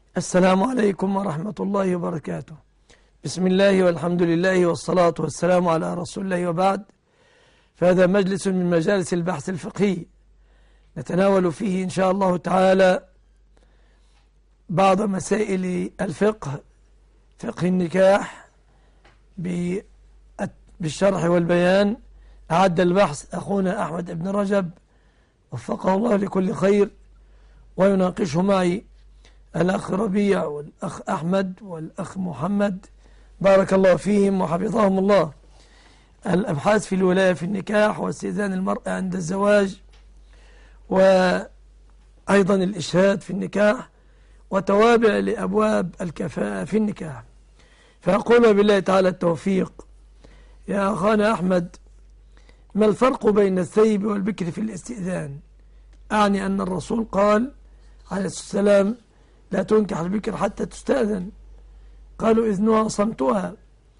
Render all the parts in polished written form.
السلام عليكم ورحمة الله وبركاته. بسم الله والحمد لله والصلاة والسلام على رسول الله، وبعد، فهذا مجلس من مجالس البحث الفقهي نتناول فيه إن شاء الله تعالى بعض مسائل الفقه، فقه النكاح بالشرح والبيان. أعد البحث أخونا أحمد بن رجب وفقه الله لكل خير، ويناقشه معي الأخ ربيع والأخ أحمد والأخ محمد، بارك الله فيهم وحفظهم الله. الأبحاث في الولاية في النكاح، واستئذان المرأة عند الزواج، وأيضا الإشهاد في النكاح، وتوابع لأبواب الكفاءة في النكاح. فأقول بالله تعالى التوفيق. يا أخانا أحمد، ما الفرق بين الثيب والبكر في الاستئذان؟ أعني أن الرسول قال عليه الصلاة والسلام: لا تنكح البكر حتى تستأذن. قالوا: إذنها صمتها.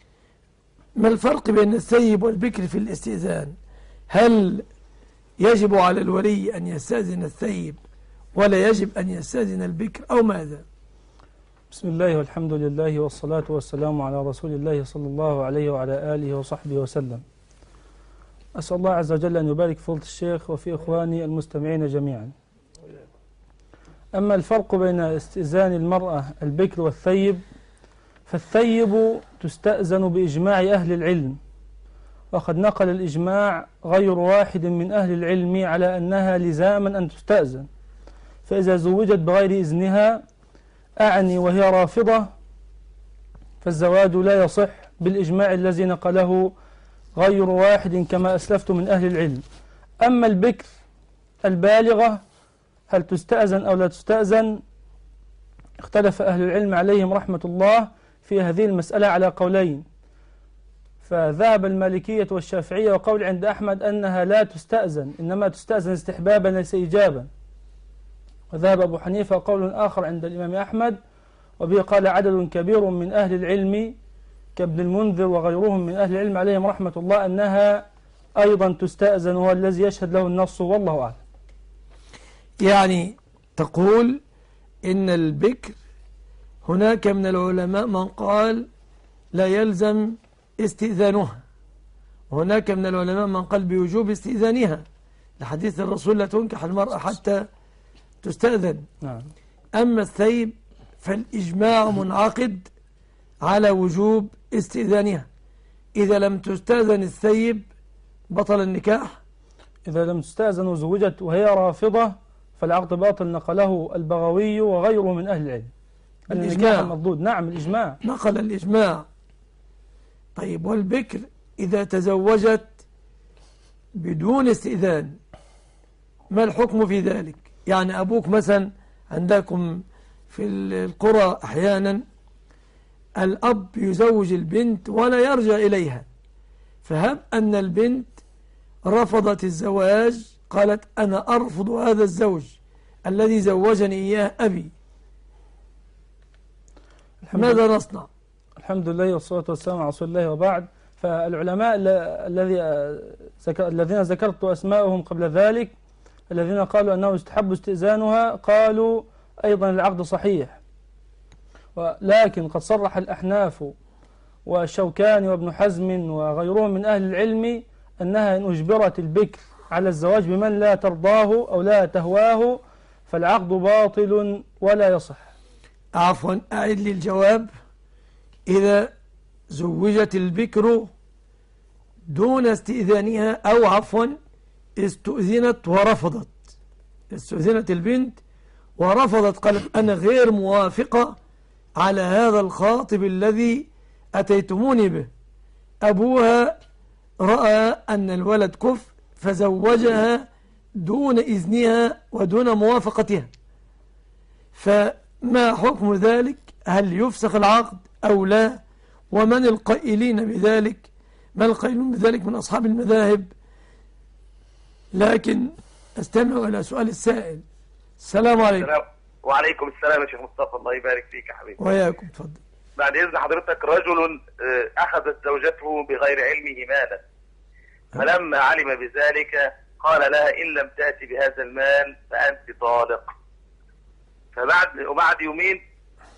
ما الفرق بين الثيب والبكر في الاستئذان؟ هل يجب على الولي أن يستأذن الثيب ولا يجب أن يستأذن البكر، أو ماذا؟ بسم الله والحمد لله والصلاة والسلام على رسول الله صلى الله عليه وعلى آله وصحبه وسلم. أسأل الله عز وجل أن يبارك في فضيلة الشيخ وفي إخواني المستمعين جميعا. أما الفرق بين استئذان المرأة البكر والثيب، فالثيب تستأذن بإجماع أهل العلم، وقد نقل الإجماع غير واحد من أهل العلم على أنها لزاما أن تستأذن. فإذا زوجت بغير إذنها، أعني وهي رافضة، فالزواج لا يصح بالإجماع الذي نقله غير واحد كما أسلفت من أهل العلم. أما البكر البالغة هل تستأذن أو لا تستأذن، اختلف أهل العلم عليهم رحمة الله في هذه المسألة على قولين. فذهب المالكية والشافعية وقول عند أحمد أنها لا تستأذن، إنما تستأذن استحبابا ليس إيجابا. وذهب أبو حنيفة قول آخر عند الإمام أحمد، وبه قال عدد كبير من أهل العلم كابن المنذر وغيرهم من أهل العلم عليهم رحمة الله أنها أيضا تستأذن، وهو الذي يشهد له النص، والله أعلم. يعني تقول إن البكر هناك من العلماء من قال لا يلزم استئذانها، وهناك من العلماء من قال بوجوب استئذانها لحديث الرسول: لا تنكح المرأة حتى تستأذن. نعم. أما الثيب فالإجماع منعقد على وجوب استئذانها. إذا لم تستأذن الثيب بطل النكاح. إذا لم تستأذن وزوجت وهي رافضة فالعقد باطل، نقله البغوي وغيره من أهل العلم. النكاح المردود. نعم، الإجماع نقل الإجماع. طيب، والبكر إذا تزوجت بدون استئذان ما الحكم في ذلك؟ يعني أبوك مثلا، عندكم في القرى أحيانا الأب يزوج البنت ولا يرجع إليها، فهب أن البنت رفضت الزواج، قالت: أنا أرفض هذا الزوج الذي زوجني إياه أبي، ماذا نصنع؟ الحمد لله والصلاة والسلام على رسول الله، وبعد. فالعلماء الذين ذكرت أسماءهم قبل ذلك، الذين قالوا أنه يستحب استئذانها، قالوا أيضا العقد صحيح. ولكن قد صرح الأحناف والشوكاني وابن حزم وغيرهم من أهل العلم أنها إن أجبرت البكر على الزواج بمن لا ترضاه أو لا تهواه فالعقد باطل ولا يصح. عفوا، أعد لي الجواب. إذا زوجت البكر دون استئذانها، أو عفوا استؤذنت ورفضت، استؤذنت البنت ورفضت، قالت: أنا غير موافقة على هذا الخاطب الذي أتيتموني به. أبوها رأى أن الولد كفء فزوجها دون إذنها ودون موافقتها، فما حكم ذلك؟ هل يفسخ العقد أو لا؟ ومن القائلين بذلك؟ من القائلون بذلك من أصحاب المذاهب؟ لكن استمعوا إلى سؤال السائل. السلام عليكم. وعليكم السلام يا شيخ مصطفى، الله يبارك فيك يا حبيبي. وياكم، تفضل. بعد إذن حضرتك، رجل أخذت زوجته بغير علمه مالا، فلما علم بذلك قال لها: إن لم تأتي بهذا المال فأنت طالق. وبعد يومين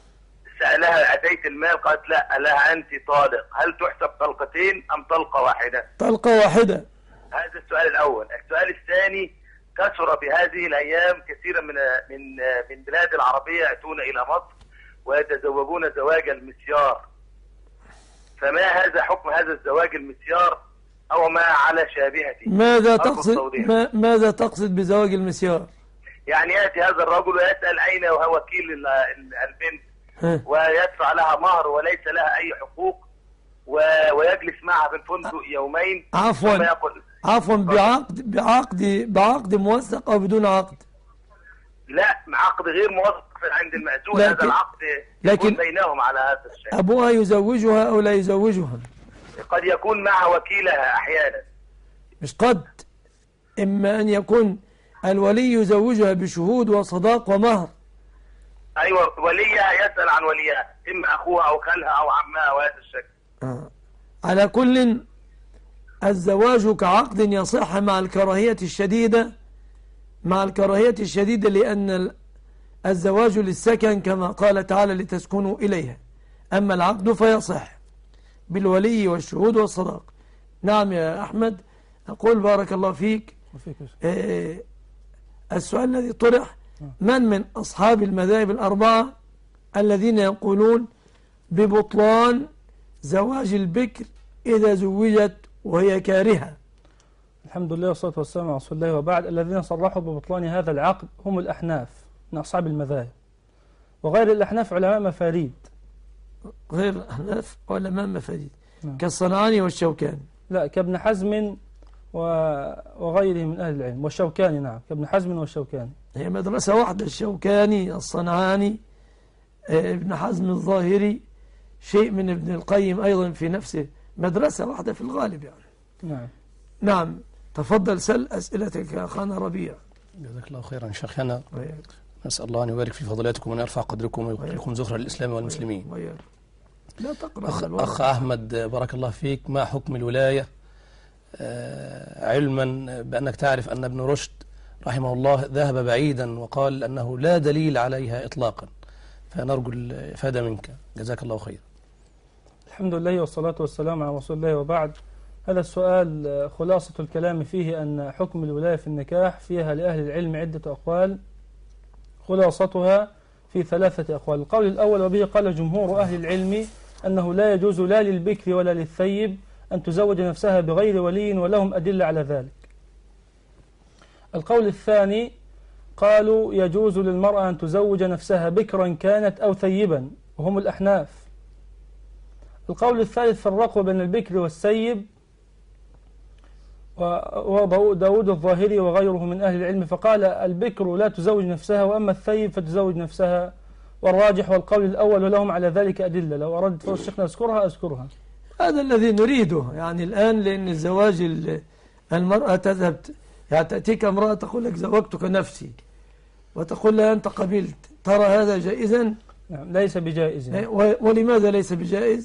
سألها أتيت المال، قالت لا، لها أنت طالق، هل تحسب طلقتين أم طلقة واحدة؟ طلقة واحدة. هذا السؤال الأول. السؤال الثاني: كثر في هذه الأيام كثيرا من بلاد العربية يأتون إلى مصر ويتزوجون زواج المسيار، فما هذا حكم هذا الزواج المسيار أو ما على شابهته؟ ماذا تقصد بزواج المسيار؟ يعني يأتي هذا الرجل ويسأل أين هو وكيل البنت ويدفع لها مهر وليس لها أي حقوق، ويجلس معها في الفندق يومين. عفوا بعقد موثق أو بدون عقد؟ لا، عقد غير موثق عند المأذون. هذا العقد يكون بينهم على هذا الشيء. أبوها يزوجها أو لا يزوجها؟ قد يكون مع وكيلها أحيانا. مش قد، إما أن يكون الولي يزوجها بشهود وصداق ومهر. أيوة، وليها يسأل عن وليها، إما أخوها أو خالها أو عمها وهذا الشكل. على كل، الزواج كعقد يصح مع الكراهية الشديدة، لأن الزواج للسكن كما قال تعالى لتسكنوا إليها، أما العقد فيصح بالولي والشهود والصداق. نعم يا أحمد. أقول بارك الله فيك. السؤال الذي طرح: من أصحاب المذاهب الأربعة الذين يقولون ببطلان زواج البكر إذا زوجت وهي كارهة؟ الحمد لله والصلاة والسلام على رسول الله وبعد. الذين صرحوا ببطلان هذا العقد هم الأحناف من أصحاب المذاهب، وغير الأحناف علماء مفاريد. غير الأحناف علماء مفاريد كالصنعاني والشوكاني. لا، كابن حزم وغيره من أهل العلم، والشوكاني. نعم، كابن حزم والشوكاني. هي مدرسة واحدة، الشوكاني، الصنعاني، ابن حزم الظاهري، شيء من ابن القيم أيضا في نفسه، مدرسة واحدة في الغالب يعني. نعم. تفضل سل أسئلتك يا أخانا ربيع. جزاك الله خيرا شيخنا. نسأل الله أن يبارك في فضلاتكم وأن يرفع قدركم ويقيكم زخرة الإسلام والمسلمين. لا تقرأ. أخ أحمد بارك الله فيك، ما حكم الولاية علما بأنك تعرف أن ابن رشد رحمه الله ذهب بعيدا وقال أنه لا دليل عليها إطلاقا، فنرجو الإفادة منك جزاك الله خير. الحمد لله والصلاة والسلام على رسول الله وبعد. هذا السؤال خلاصة الكلام فيه أن حكم الولاية في النكاح فيها لأهل العلم عدة أقوال، خلاصتها في 3 أقوال. القول الأول وبه قال جمهور أهل العلم أنه لا يجوز لا للبكر ولا للثيب أن تزوج نفسها بغير ولي، ولهم أدلة على ذلك. القول الثاني قالوا يجوز للمرأة أن تزوج نفسها بكرا كانت أو ثيبا، وهم الأحناف. القول الثالث فرقوا بين البكر والسيب، وداود الظاهري وغيره من أهل العلم، فقال البكر لا تزوج نفسها، وأما الثيب فتزوج نفسها. والراجح والقول الأول، ولهم على ذلك أدلة، لو أردت فرص الشيخنا أذكرها. هذا الذي نريده يعني الآن، لأن الزواج المرأة تذهب، يعني تأتيك امرأة تقول لك زوجتك نفسي، وتقول لها أنت قبلت، ترى هذا جائزا؟ نعم، ليس بجائز. ولماذا ليس بجائز؟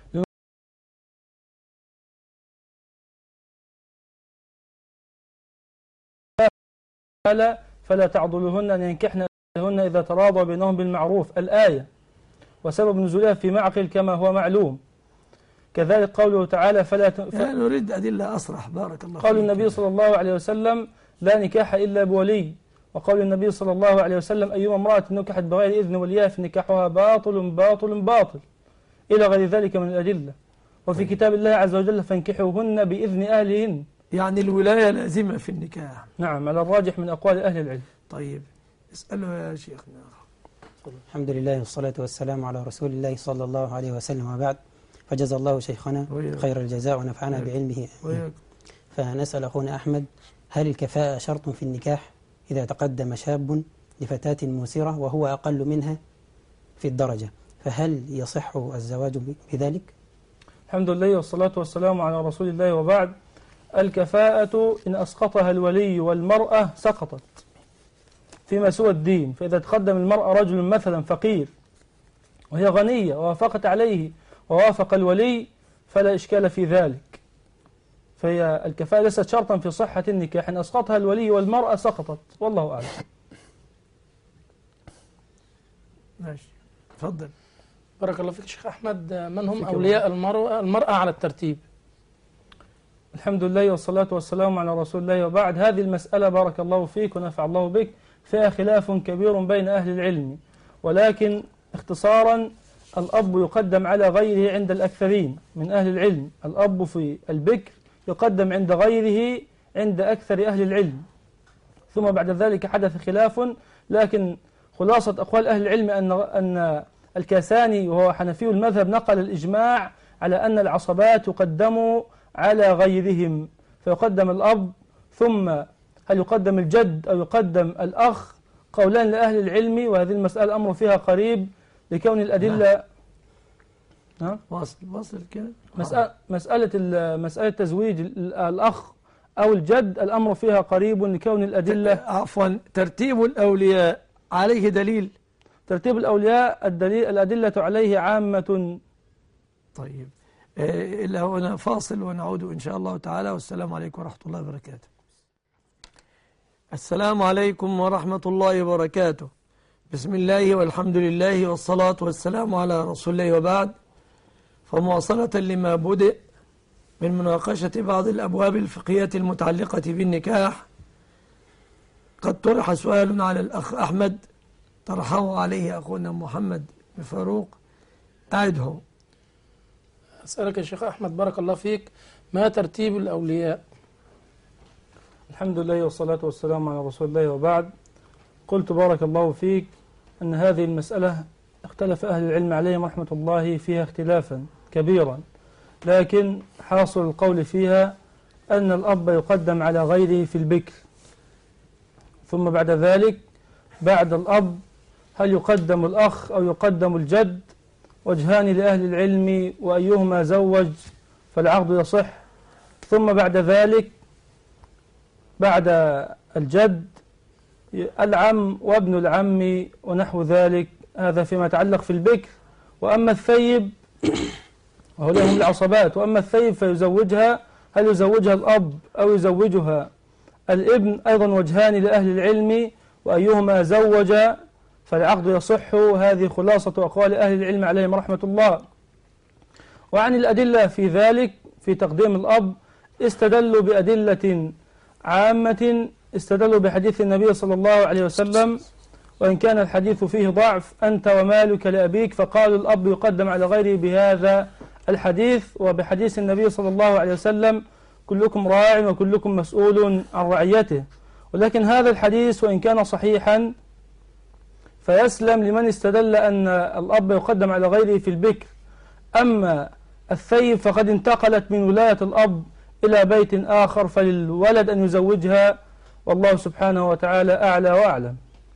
فلا تعضلهن أن ينكحن أزواجهن إذا تراضوا بينهم بالمعروف، الآية، وسبب نزولها في معقل كما هو معلوم. كذلك قوله تعالى نريد أدلة أصرح. بارك الله. قول النبي صلى الله عليه وسلم لا نكاح إلا بولي، وقول النبي صلى الله عليه وسلم أيما امرأة نكحت بغير إذن وليها فنكاحها باطل باطل باطل، إلى غير ذلك من الأدلة. وفي كتاب الله عز وجل فانكحوهن بإذن أهلهن، يعني الولاية لازمة في النكاح. نعم، على الراجح من أقوال أهل العلم. طيب اسأله يا شيخنا. الحمد لله والصلاة والسلام على رسول الله صلى الله عليه وسلم وبعد. فجزا الله شيخنا خير الجزاء ونفعنا بعلمه. فنسأل أخونا أحمد: هل الكفاءة شرط في النكاح إذا تقدم شاب لفتاة موسرة وهو أقل منها في الدرجة، فهل يصح الزواج بذلك؟ الحمد لله والصلاة والسلام على رسول الله وبعد. الكفاءة إن أسقطها الولي والمرأة سقطت فيما سوى الدين. فإذا تقدم المرأة رجل مثلا فقير وهي غنية ووافقت عليه ووافق الولي فلا إشكال في ذلك، فهي الكفاءة ليست شرطا في صحة النكاح، إن أسقطها الولي والمرأة سقطت، والله أعلم. ماشي، تفضل. بارك الله فيك شيخ أحمد. من هم أولياء المرأة على الترتيب؟ الحمد لله والصلاة والسلام على رسول الله، وبعد. هذه المسألة بارك الله فيك ونفع الله بك فيها خلاف كبير بين أهل العلم، ولكن اختصارا الأب يقدم على غيره عند الأكثرين من أهل العلم. الأب في البكر يقدم عند غيره عند أكثر أهل العلم. ثم بعد ذلك حدث خلاف، لكن خلاصة أقوال أهل العلم أن الكاساني وهو حنفي المذهب نقل الإجماع على أن العصبات يقدموا على غيرهم، فيقدم الأب، ثم هل يقدم الجد أو يقدم الأخ؟ قولان لأهل العلم، وهذه المسألة الأمر فيها قريب لكون الأدلة. واصل كده. مسألة تزويج الأخ أو الجد الأمر فيها قريب لكون الأدلة. عفوا، ترتيب الأولياء عليه دليل. ترتيب الأولياء الأدلة عليه عامة. طيب، إلا هنا فاصل ونعود إن شاء الله تعالى، والسلام عليكم ورحمة الله وبركاته. السلام عليكم ورحمة الله وبركاته. بسم الله والحمد لله والصلاة والسلام على رسول الله، وبعد. فمواصلة لما بدأ من مناقشة بعض الأبواب الفقهية المتعلقة بالنكاح، قد طرح سؤال على الأخ أحمد طرحه عليه أخونا محمد بن فاروق، أعده. أسألك يا شيخ أحمد بارك الله فيك، ما ترتيب الأولياء؟ الحمد لله والصلاة والسلام على رسول الله، وبعد. قلت بارك الله فيك أن هذه المسألة اختلف أهل العلم عليهم رحمة الله فيها اختلافا كبيرا، لكن حاصل القول فيها أن الأب يقدم على غيره في البكر، ثم بعد ذلك بعد الأب هل يقدم الأخ أو يقدم الجد؟ وجهان لأهل العلم، وأيهما زوج فالعقد يصح. ثم بعد ذلك بعد الجد العم وابن العم ونحو ذلك، هذا فيما يتعلق في البكر. وأما الثيب وهو لهم العصبات، وأما الثيب فيزوجها، هل يزوجها الأب أو يزوجها الابن؟ أيضا وجهان لأهل العلم، وأيهما زوج فالعقد يصح. هذه خلاصة أقوال أهل العلم عليهم رحمة الله. وعن الأدلة في ذلك في تقديم الأب استدلوا بأدلة عامة، استدلوا بحديث النبي صلى الله عليه وسلم، وإن كان الحديث فيه ضعف، أنت ومالك لأبيك، فقالوا الأب يقدم على غيره بهذا الحديث، وبحديث النبي صلى الله عليه وسلم كلكم راع وكلكم مسؤول عن رعيته. ولكن هذا الحديث وإن كان صحيحا فيسلم لمن استدل أن الأب يقدم على غيره في البكر. أما الثيب فقد انتقلت من ولاية الأب إلى بيت آخر، فللولد أن يزوجها، والله سبحانه وتعالى أعلى وأعلم.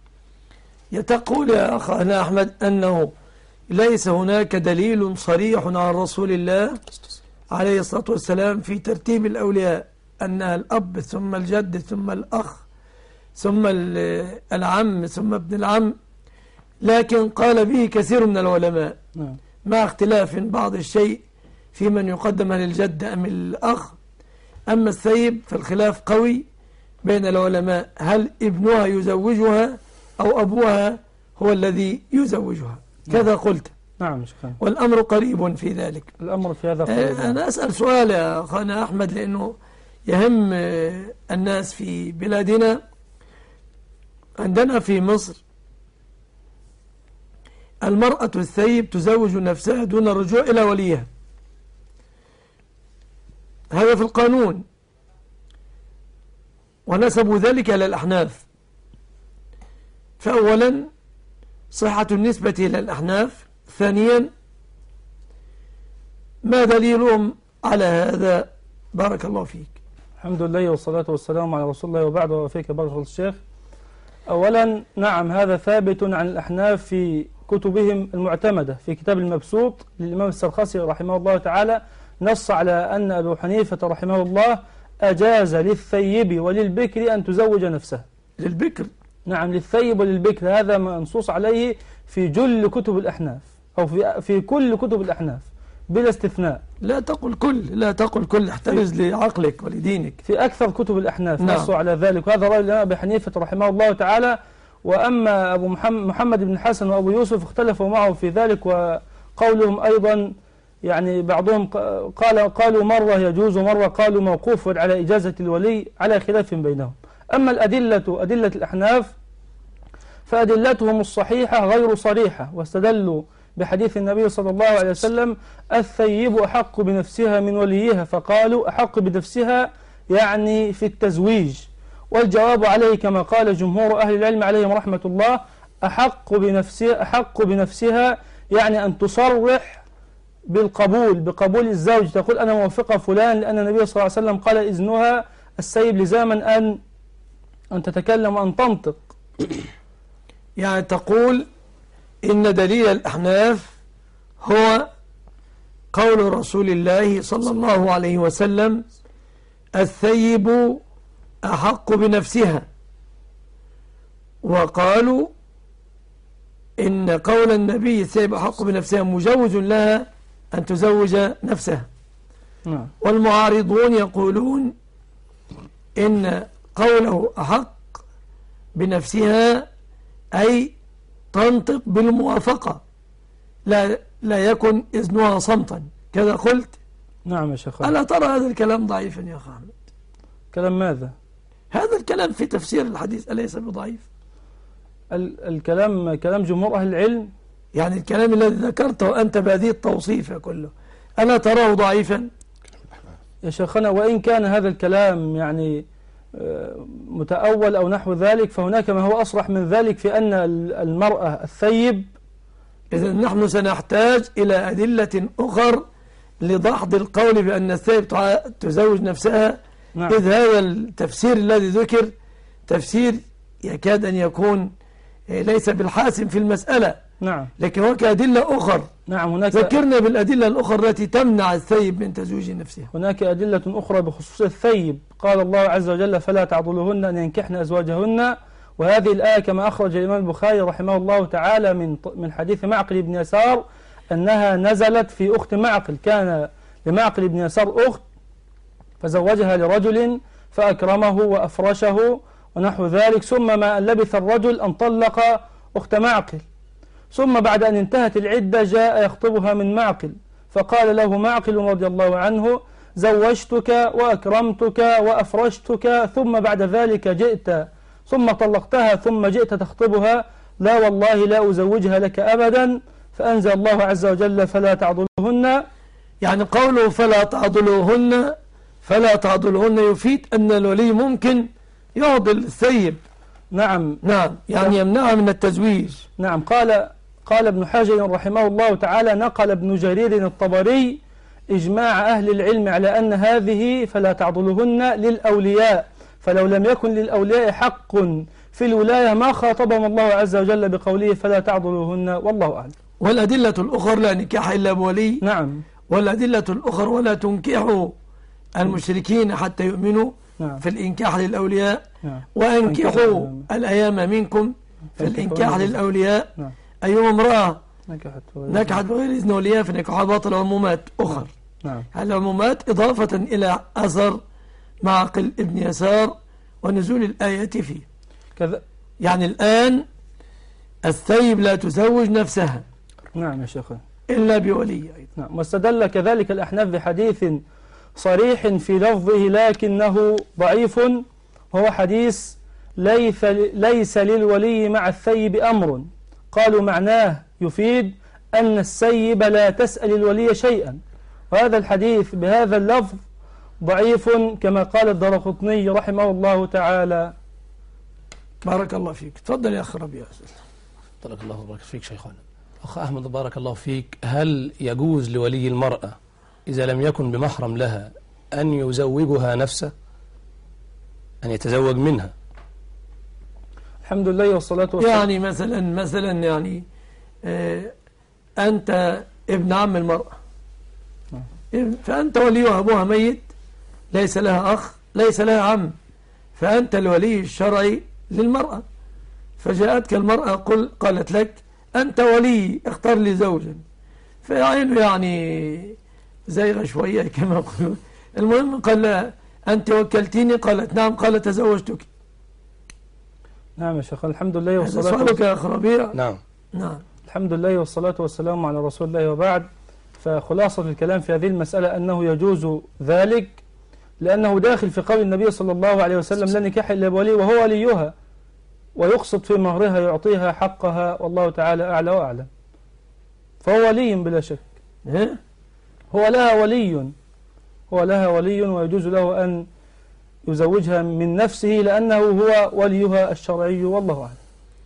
يتقول يا أخنا أحمد أنه ليس هناك دليل صريح عن رسول الله عليه الصلاة والسلام في ترتيب الأولياء، أنها الأب ثم الجد ثم الأخ ثم العم ثم ابن العم، لكن قال به كثير من العلماء مع اختلاف بعض الشيء في من يقدم للجد أم الأخ. أما الثيب فالخلاف قوي بين العلماء، هل ابنها يزوجها أو أبوها هو الذي يزوجها؟ كذا قلت. نعم شكرا. والأمر قريب في ذلك. الأمر في هذا قريب. أنا أسأل سؤال يا أخانا أحمد لأنه يهم الناس في بلادنا. عندنا في مصر المرأة الثيب تزوج نفسها دون الرجوع إلى وليها، هذا في القانون، ونسبوا ذلك إلى الأحناف. فأولا صحة النسبة إلى الأحناف، ثانيا ما دليلهم على هذا؟ بارك الله فيك. الحمد لله والصلاة والسلام على رسول الله، وبعد. وفيك بارك الله الشيخ. أولا نعم، هذا ثابت عن الأحناف في كتبهم المعتمدة. في كتاب المبسوط للإمام السرخسي رحمه الله تعالى نص على أن أبو حنيفة رحمه الله أجاز للثيب وللبكر أن تزوج نفسها. للبكر؟ نعم، للثيب وللبكر، هذا منصوص عليه في جل كتب الأحناف، أو في كل كتب الأحناف بلا استثناء. لا تقل كل، لا تقل كل، احترز لعقلك ولدينك. في أكثر كتب الأحناف نصوا على ذلك، وهذا رأي الإمام أبي حنيفة رحمه الله تعالى. وأما أبو محمد بن حسن وأبو يوسف اختلفوا معه في ذلك، قولهم أيضا يعني بعضهم قالوا مرة يجوز ومرة قالوا موقوف على إجازة الولي على خلاف بينهم. أما أدلة الأحناف فأدلتهم الصحيحة غير صريحة، واستدلوا بحديث النبي صلى الله عليه وسلم الثيب أحق بنفسها من وليها، فقالوا أحق بنفسها يعني في التزويج، والجواب عليه كما قال جمهور أهل العلم عليهم رحمة الله أحق بنفسها يعني أن تصرح بقبول الزوج، تقول أنا موافقة فلان، لأن النبي صلى الله عليه وسلم قال إذنها السيب لزاما أن تتكلم وأن تنطق. يعني تقول إن دليل الأحناف هو قول رسول الله صلى الله عليه وسلم الثيب أحق بنفسها، وقالوا إن قول النبي الثيب أحق بنفسها مجوز لها أن تزوج نفسها. والمعارضون يقولون إن قوله أحق بنفسها أي تنطق بالموافقة، لا يكن إذنها صمتا كذا قلت. نعم يا شيخ. ألا ترى هذا الكلام ضعيفا يا أخي أحمد؟ كلام ماذا؟ هذا الكلام في تفسير الحديث أليس بضعيف؟ الكلام كلام جمهور أهل العلم، يعني الكلام الذي ذكرته أنت بهذه التوصيف كله ألا تراه ضعيفا يا شيخنا؟ وإن كان هذا الكلام يعني متأول أو نحو ذلك، فهناك ما هو أصرح من ذلك في أن المرأة الثيب. إذن نحن سنحتاج إلى أدلة أخر لضحض القول بأن الثيب تزوج نفسها. نعم. إذ هذا التفسير الذي ذكر تفسير يكاد أن يكون ليس بالحاسم في المسألة. نعم. لكن هناك أدلة أخر. نعم. هناك ذكرنا بالأدلة الأخرى التي تمنع الثيب من تزويج نفسها. هناك أدلة أخرى بخصوص الثيب، قال الله عز وجل فلا تعضلوهن أن ينكحن أزواجهن، وهذه الآية كما أخرج الإمام البخاري رحمه الله تعالى من حديث معقل بن يسار أنها نزلت في أخت معقل، كان لمعقل بن يسار أخت فزوجها لرجل فأكرمه وأفرشه ونحو ذلك، ثم ما لبث الرجل أن طلق أخت معقل، ثم بعد أن انتهت العدة جاء يخطبها من معقل، فقال له معقل رضي الله عنه زوجتك وأكرمتك وأفرشتك، ثم بعد ذلك جئت ثم طلقتها ثم جئت تخطبها، لا والله لا أزوجها لك أبدا. فأنزل الله عز وجل فلا تعضلوهن. يعني قوله فلا تعضلوهن يفيد أن الولي ممكن يعضل الثيب. نعم. يعني يمنعها من التزويج. نعم. قال ابن حجر رحمه الله تعالى نقل ابن جرير الطبري إجماع أهل العلم على أن هذه فلا تعضلوهن للأولياء، فلو لم يكن للأولياء حق في الولاية ما خاطبهم الله عز وجل بقوله فلا تعضلوهن، والله أعلم. والأدلة الأخرى لا نكاح إلا بولي. نعم. والأدلة الأخرى ولا تنكحوا المشركين حتى يؤمنوا. نعم. في الإنكاح للأولياء. نعم. وأنكحوا الأيام منكم في الإنكاح للأولياء. نعم. أيما امرأة نكحت بغير إذن وليها فنكحها باطل. عمومات أخر. نعم. العمومات إضافة إلى أثر معقل ابن يسار ونزول الآية فيه كذا. يعني الآن الثيب لا تزوج نفسها. نعم يا شيخ. إلا بولي أيضا. نعم. واستدل كذلك الأحناف بحديث صريح في لفظه لكنه ضعيف، هو حديث ليس للولي مع الثيب أمر، قالوا معناه يفيد أن السيب لا تسأل الولي شيئا، وهذا الحديث بهذا اللفظ ضعيف كما قال الدارقطني رحمه الله تعالى. بارك الله فيك. تفضل يا أخ ربيع. بارك الله وبارك فيك شيخنا. أخ أحمد بارك الله فيك، هل يجوز لولي المرأة إذا لم يكن بمحرم لها أن يزوجها نفسه، أن يتزوج منها؟ الحمد لله والصلاة والسلام. يعني مثلا يعني أنت ابن عم المرأة، فأنت وليها، أبوها ميت، ليس لها أخ ليس لها عم، فأنت الولي الشرعي للمرأة، فجاءتك المرأة قالت لك أنت ولي اختار لي زوجا، فعينه يعني زيغ شوية كما يقولون. المهم قال لها أنت وكلتيني، قالت نعم، قال تزوجتك. نعم يا شيخ. الحمد لله والصلاة والسلام. سؤالك يا أخ ربيع. نعم. الحمد لله والصلاة والسلام على رسول الله وبعد. فخلاصة الكلام في هذه المسألة أنه يجوز ذلك، لأنه داخل في قول النبي صلى الله عليه وسلم لا نكاح إلا بولي وهو وليها، ويقصد في مهرها يعطيها حقها، والله تعالى أعلى وأعلم. فهو ولي بلا شك، هو لها ولي ويجوز له أن يزوجها من نفسه لأنه هو وليها الشرعي، والله أعلم.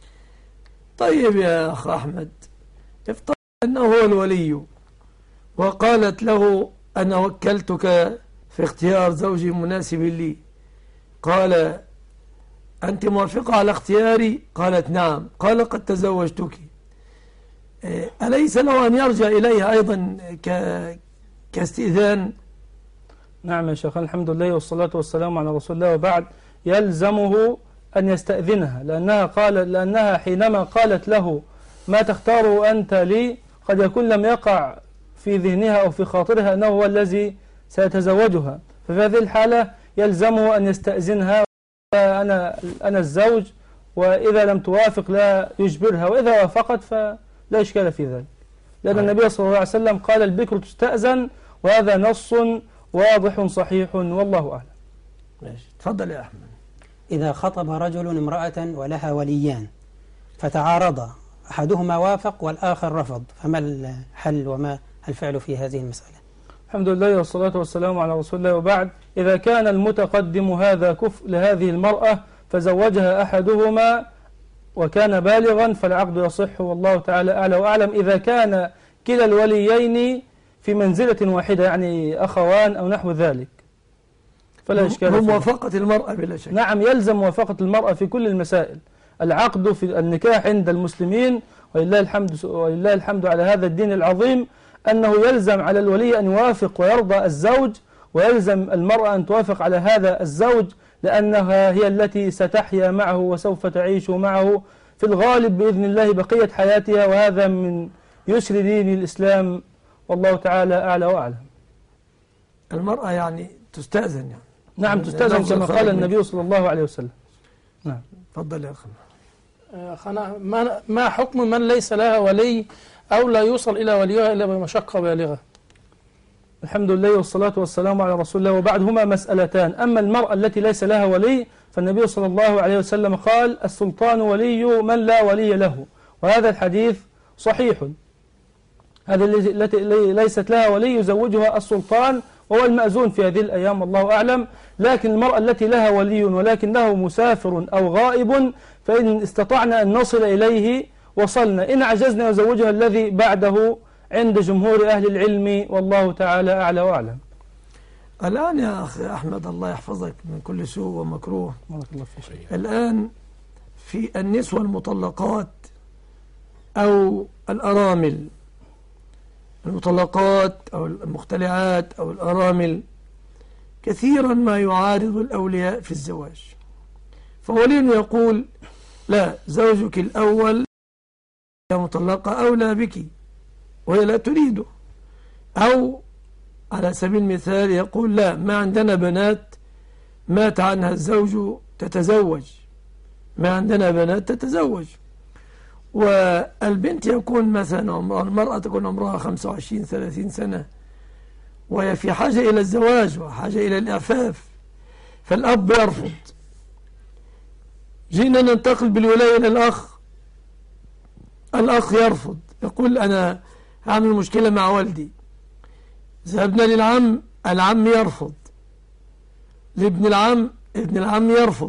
طيب يا أخ أحمد، افترض أنه هو الولي وقالت له أنا وكلتك في اختيار زوج مناسب لي، قال أنت موافقة على اختياري؟ قالت نعم. قال قد تزوجتك، أليس له أن يرجع إليها أيضا كاستئذان؟ نعم يا شيخ، الحمد لله والصلاة والسلام على رسول الله وبعد. يلزمه أن يستأذنها، لأنها حينما قالت له ما تختاره أنت لي قد يكون لم يقع في ذهنها أو في خاطرها أنه هو الذي سيتزوجها، ففي هذه الحالة يلزمه أن يستأذنها، أنا الزوج، وإذا لم توافق لا يجبرها، وإذا وافقت فلا إشكال في ذلك، لأن النبي صلى الله عليه وسلم قال البكر تستأذن، وهذا نص واضح صحيح، والله أعلم. ماشي، تفضل يا أحمد. إذا خطب رجل امرأة ولها وليان فتعارضا، أحدهما وافق والآخر رفض، فما الحل وما الفعل في هذه المسألة؟ الحمد لله والصلاة والسلام على رسول الله وبعد. إذا كان المتقدم هذا كفء لهذه المرأة فزوجها أحدهما وكان بالغا فالعقد يصح، والله تعالى أعلى وأعلم. إذا كان كلا الوليين في منزلة واحدة، يعني أخوان أو نحو ذلك، فلا إشكال فيه. موافقة المرأة بلا شك. نعم، يلزم موافقة المرأة في كل المسائل. العقد في النكاح عند المسلمين ولله الحمد على هذا الدين العظيم، أنه يلزم على الولي أن يوافق ويرضى الزوج، ويلزم المرأة أن توافق على هذا الزوج، لأنها هي التي ستحيا معه وسوف تعيش معه في الغالب بإذن الله بقية حياتها، وهذا من يسر دين الإسلام، والله تعالى أعلى وأعلم. المرأة يعني تستأذن يعني. نعم تستأذن كما قال النبي صلى الله عليه وسلم. نعم. تفضل يا أخي. ما حكم من ليس لها ولي أو لا يوصل إلى وليها إلا بمشقة بالغة؟ الحمد لله والصلاة والسلام على رسول الله وبعد. هما مسألتان. أما المرأة التي ليس لها ولي فالنبي صلى الله عليه وسلم قال السلطان ولي من لا ولي له، وهذا الحديث صحيح. هذه التي ليست لها ولي يزوجها السلطان، وهو المأذون في هذه الأيام، الله أعلم. لكن المرأة التي لها ولي ولكنه مسافر أو غائب، فإن استطعنا أن نصل إليه وصلنا، إن عجزنا يزوجها الذي بعده عند جمهور أهل العلم، والله تعالى أعلى وأعلم. الآن يا أخي أحمد الله يحفظك من كل سوء ومكروه، بارك الله فيك. الآن في النسوة المطلقات أو الأرامل، المطلقات أو المختلعات أو الأرامل، كثيرا ما يعارض الأولياء في الزواج، فولي يقول لا، زوجك الأول يا مطلقة أولى بك وهي لا تريده، أو على سبيل المثال يقول لا، ما عندنا بنات مات عنها الزوج تتزوج، ما عندنا بنات تتزوج. والبنت يكون مثلا المرأة تكون عمرها 25-30 سنة وهي في حاجة إلى الزواج وحاجة إلى الإعفاف، فالأب يرفض. جينا ننتقل بالولاية إلى الأخ يرفض، يقول أنا هعمل مشكلة مع والدي. ذهبنا للعم، العم يرفض، لابن العم، ابن العم يرفض.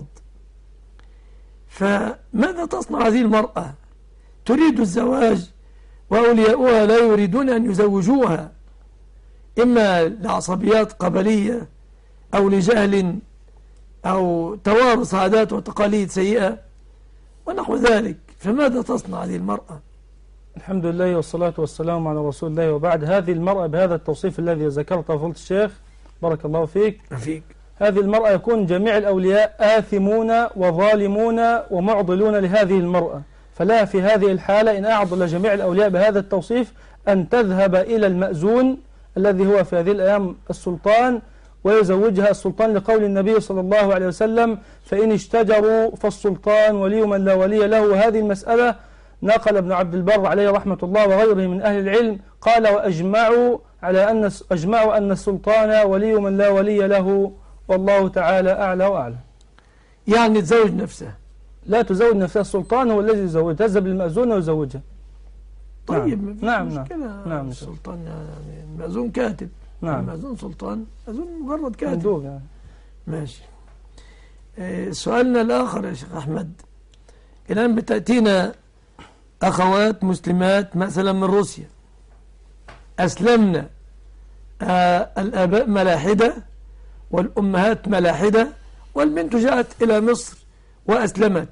فماذا تصنع هذه المرأة؟ تريد الزواج وأولياؤها لا يريدون أن يزوجوها، إما لعصبيات قبلية أو لجهل أو توارث عادات وتقاليد سيئة ونحو ذلك. فماذا تصنع هذه المرأة؟ الحمد لله والصلاة والسلام على رسول الله وبعد. هذه المرأة بهذا التوصيف الذي ذكرته فضيلة الشيخ بارك الله فيك، هذه المرأة يكون جميع الأولياء آثمون وظالمون ومعضلون لهذه المرأة، فلا في هذه الحالة إن أعضل جميع الأولياء بهذا التوصيف أن تذهب إلى المأذون الذي هو في هذه الأيام السلطان ويزوجها السلطان، لقول النبي صلى الله عليه وسلم فإن اشتجروا فالسلطان ولي من لا ولي له. وهذه المسألة نقل ابن عبد البر عليه رحمة الله وغيره من أهل العلم قال وأجمعوا أجمعوا أن السلطان ولي من لا ولي له، والله تعالى أعلى وأعلى. يعني تزوج نفسه؟ لا تزوج نفسها، السلطان هو الذي يزوج، تذهب للمأذون ويزوجها. طيب نعم نعم السلطان يعني المأذون كاتب. نعم المأذون سلطان، المأذون مجرد كاتب يعني. ماشي. سؤالنا الآخر يا شيخ أحمد، الآن بتأتينا أخوات مسلمات مثلا من روسيا، أسلمنا، الآباء ملاحدة والأمهات ملاحدة، والبنت جاءت إلى مصر وأسلمت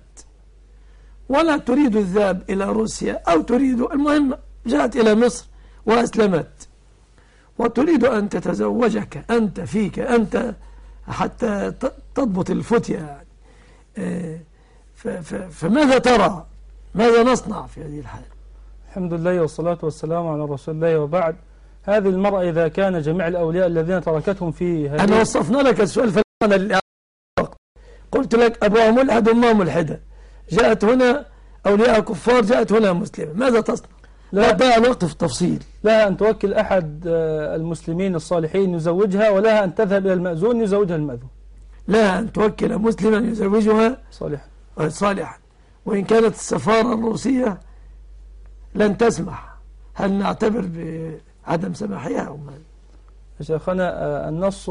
ولا تريد الذهاب إلى روسيا، أو تريد، المهم جاءت إلى مصر وأسلمت وتريد أن تتزوجك أنت فيك أنت حتى تضبط الفتية يعني. فماذا ترى؟ ماذا نصنع في هذه الحالة؟ الحمد لله والصلاة والسلام على رسول الله، وبعد. هذه المرأة إذا كان جميع الأولياء الذين تركتهم في هذه، أنا وصفنا لك السؤال فأنا قلت لك أبوها ملحد وأمها ملحدة، جاءت هنا أولياء كفار، جاءت هنا مسلمة، ماذا تصنع؟ لا تضيع الوقت في التفصيل. لها أن توكل أحد المسلمين الصالحين يزوجها، ولها أن تذهب إلى المأذون يزوجها المأذون. لها أن توكل مسلما يزوجها صالحا، وإن كانت السفارة الروسية لن تسمح، هل نعتبر بعدم سماحها أو ما؟ شيخنا،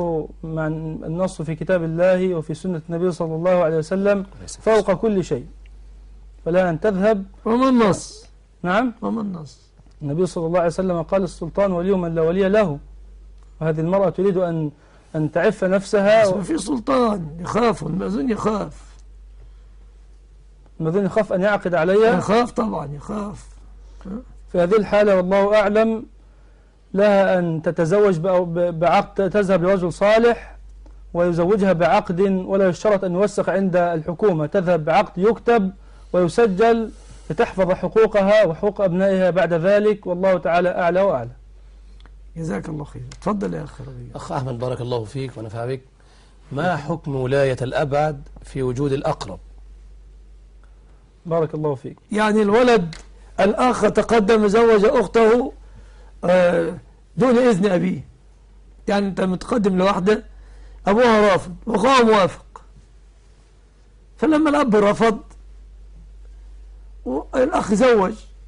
النص في كتاب الله وفي سنة النبي صلى الله عليه وسلم فوق كل شيء، فلا أن تذهب. وما النص؟ نعم، وما النص؟ النبي صلى الله عليه وسلم قال السلطان ولي من لا ولي له، وهذه المرأة تريد أن تعف نفسها. بس في سلطان يخاف، المأذون يخاف، المأذون يخاف أن يعقد عليها. يخاف طبعا، يخاف. في هذه الحالة والله أعلم لها أن تتزوج بعقد، تذهب لرجل صالح ويزوجها بعقد ولا يشترط أن يوثق عند الحكومة، تذهب بعقد يكتب ويسجل لتحفظ حقوقها وحقوق أبنائها بعد ذلك، والله تعالى أعلى وأعلى. جزاك الله خير. تفضل يا أخي ربيع. أخ أحمد بارك الله فيك ونفع بك، ما حكم ولاية الأبعد في وجود الأقرب؟ بارك الله فيك. يعني الولد الأخ تقدم زوج أخته دون إذن أبيه، يعني أنت متقدم لوحدة أبوها رافض وأخوها موافق، فلما الأب رفض والأخ زوج،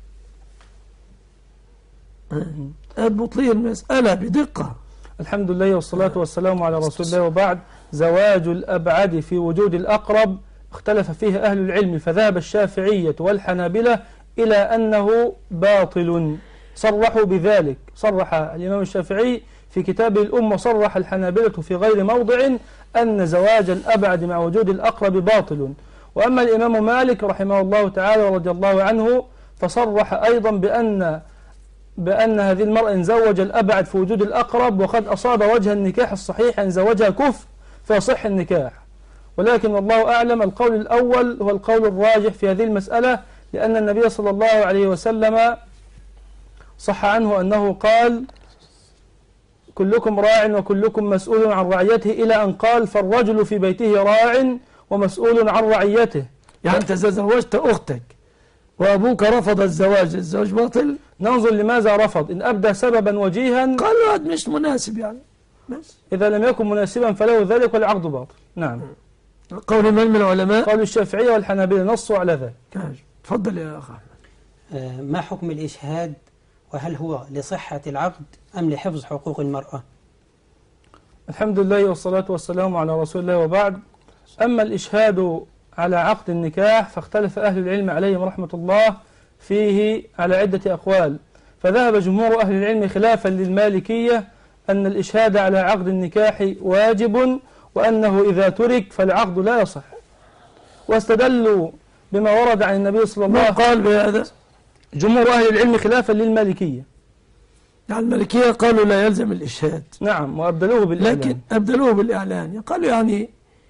اضبط لي المسألة بدقة. الحمد لله والصلاة والسلام على رسول الله، وبعد. زواج الأبعد في وجود الأقرب اختلف فيه أهل العلم، فذهب الشافعية والحنابلة إلى أنه باطل، صرحوا بذلك، صرح الإمام الشافعي في كتابه الأم، وصرح الحنابلة في غير موضع أن زواج الأبعد مع وجود الأقرب باطل. وأما الإمام مالك رحمه الله تعالى ورضي الله عنه فصرح أيضا بأن هذه المرأة إن زوج الأبعد في وجود الأقرب وقد أصاب وجه النكاح الصحيح، إن زوجها كفر فيصح النكاح. ولكن والله أعلم القول الأول هو القول الراجح في هذه المسألة، لأن النبي صلى الله عليه وسلم صح عنه أنه قال كلكم راع وكلكم مسؤول عن رعيته، إلى أن قال فالرجل في بيته راع ومسؤول عن رعيته. يعني أنت زوجت أختك وأبوك رفض الزواج باطل، ننظر لماذا رفض. إن أبدى سببا وجيها قال هذا مش مناسب، يعني بس إذا لم يكن مناسبا فله ذلك والعقد باطل. نعم. قول من العلماء؟ قول الشافعية والحنابلة نصوا على ذلك. تفضل يا أخ أحمد. ما حكم الإشهاد، وهل هو لصحة العقد أم لحفظ حقوق المرأة؟ الحمد لله والصلاة والسلام على رسول الله، وبعد. أما الإشهاد على عقد النكاح فاختلف أهل العلم عليهم رحمة الله فيه على عدة أقوال، فذهب جمهور أهل العلم خلافا للمالكية أن الإشهاد على عقد النكاح واجب، وأنه إذا ترك فالعقد لا يصح، واستدلوا بما ورد عن النبي صلى الله عليه وسلم. قال بهذا جمهور أهل العلم خلافا للمالكية، يعني المالكية قالوا لا يلزم الإشهاد. نعم، وأبدلوه بالإعلان. لكن أبدلوه بالإعلان، قالوا يعني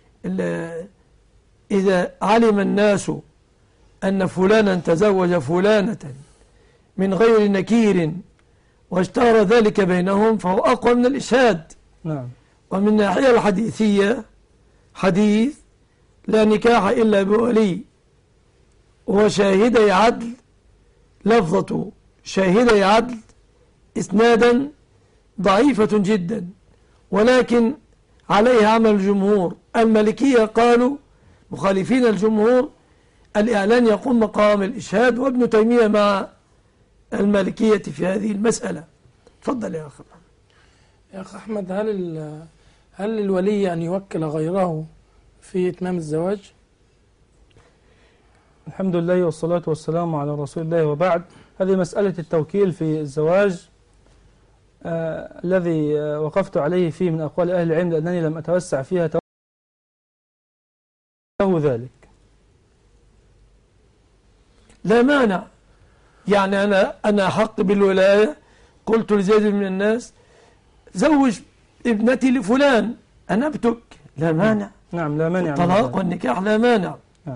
إذا علم الناس أن فلانا تزوج فلانة من غير نكير واشتهر ذلك بينهم فهو أقوى من الإشهاد. نعم. ومن الناحية الحديثية حديث لا نكاح إلا بولي وشاهدي عدل لفظة شاهدي عدل إسنادا ضعيفة جدا، ولكن عليها عمل الجمهور. المالكية قالوا مخالفين الجمهور الإعلان يقوم مقام الإشهاد، وابن تيمية مع المالكية في هذه المسألة. تفضل يا أخي. يا أخ أحمد، هل للولي أن يوكل غيره في إتمام الزواج؟ الحمد لله والصلاة والسلام على رسول الله، وبعد. هذه مسألة التوكيل في الزواج الذي وقفت عليه فيه من أقوال أهل العلم، لأنني لم أتوسع فيها له ذلك. لا مانع، يعني أنا حق بالولاية، قلت لزيد من الناس زوج ابنتي لفلان، أنا أبتك، لا مانع. نعم، لا مانع. الطلاق والنكاح لا مانع.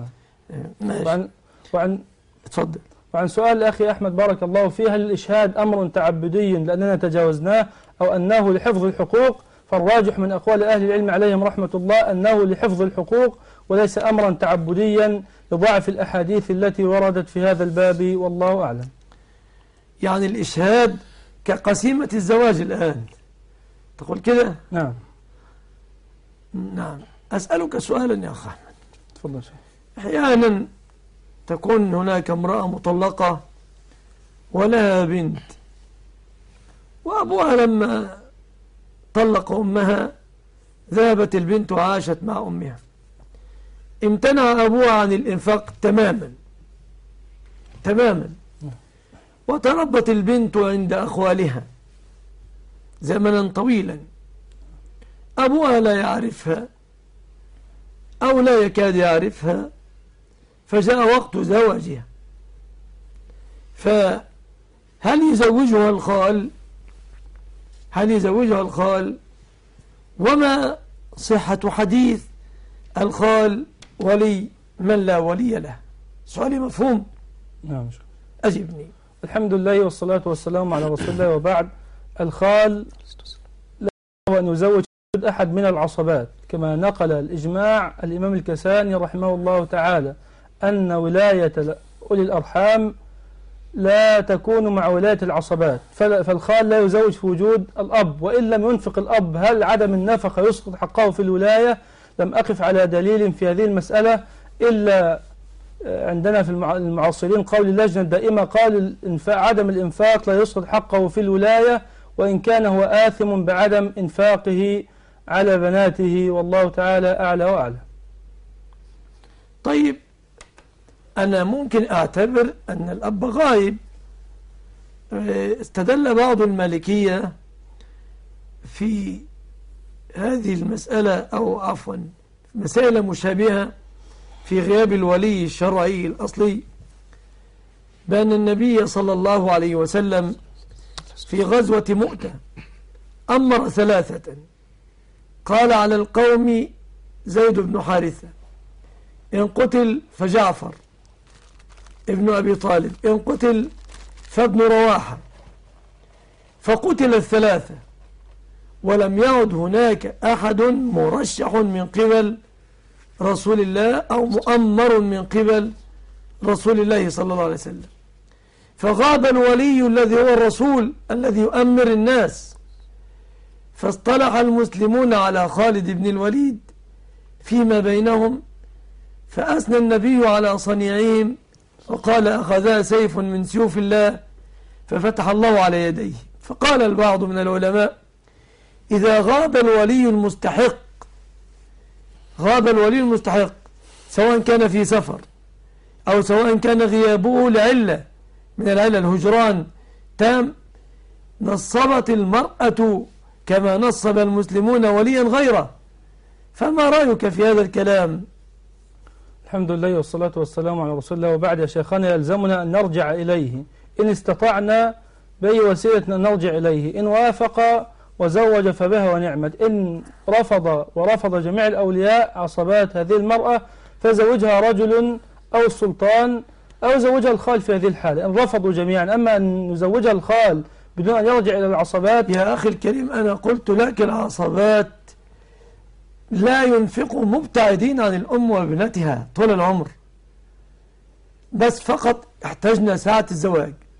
تفضل. وعن سؤال أخي أحمد بارك الله فيه، هل الإشهاد أمر تعبدي لأننا تجاوزناه أو أنه لحفظ الحقوق؟ فالراجح من أقوال أهل العلم عليهم رحمة الله أنه لحفظ الحقوق وليس أمرا تعبديا لضعف الأحاديث التي وردت في هذا الباب، والله أعلم. يعني الإشهاد كقسيمة الزواج الآن، تقول كده؟ نعم. نعم. أسألك سؤالا يا أخي أحمد. تفضل شيخ. أحيانا تكون هناك امرأة مطلقة ولها بنت، وأبوها لما طلق أمها ذهبت البنت وعاشت مع أمها، امتنع أبوها عن الإنفاق تماما، وتربت البنت عند أخوالها زمنا طويلا، أبوها لا يعرفها أو لا يكاد يعرفها، فجاء وقت زواجها، فهل يزوجها الخال؟ وما صحة حديث الخال ولي من لا ولي له؟ سؤالي مفهوم؟ نعم. أجبني. الحمد لله والصلاة والسلام على رسول الله، وبعد. الخال لا هو أن يزوج أحد من العصبات، كما نقل الإجماع الإمام الكساني رحمه الله تعالى أن ولاية أولي الأرحام لا تكون مع ولاية العصبات، فالخال لا يزوج في وجود الأب، وإن لم ينفق الأب هل عدم النفقة يسقط حقه في الولاية؟ لم أقف على دليل في هذه المسألة، إلا عندنا في المعاصرين قول اللجنة الدائمة قال عدم الإنفاق لا يسقط حقه في الولاية، وإن كان هو آثم بعدم إنفاقه على بناته، والله تعالى أعلى وأعلى. طيب، أنا ممكن أعتبر أن الأب غائب. استدل بعض المالكية في هذه المسألة، أو عفوا مسألة مشابهة في غياب الولي الشرعي الأصلي، بأن النبي صلى الله عليه وسلم في غزوة مؤتة أمر 3، قال على القوم زيد بن حارثة، إن قتل فجعفر ابن أبي طالب، إن قتل فابن رواحة، فقتل 3، ولم يعد هناك أحد مرشح من قبل رسول الله أو مؤمر من قبل رسول الله صلى الله عليه وسلم، فغاب الولي الذي هو الرسول الذي يؤمر الناس، فاصطلح المسلمون على خالد بن الوليد فيما بينهم، فأثنى النبي على صنيعهم وقال أخذها سيف من سيوف الله ففتح الله على يديه. فقال البعض من العلماء إذا غاب الولي المستحق سواء كان في سفر أو سواء كان غيابه لعلة من العلة الهجران تام، نصبت المرأة كما نصب المسلمون وليا غيره. فما رأيك في هذا الكلام؟ الحمد لله والصلاة والسلام على رسول الله، وبعد. يا شيخنا يلزمنا أن نرجع إليه إن استطعنا بأي وسيلة نرجع إليه، إن وافق وزوج فبها ونعمت، إن ورفض جميع الأولياء عصبات هذه المرأة فزوجها رجل أو السلطان أو زوجها الخال في هذه الحالة، إن رفضوا جميعا. أما أن نزوجها الخال بدون أن يرجع إلى العصبات، يا أخي الكريم أنا قلت لك العصبات لا ينفقوا مبتعدين عن الأم وابنتها طول العمر، بس فقط احتجنا ساعة الزواج.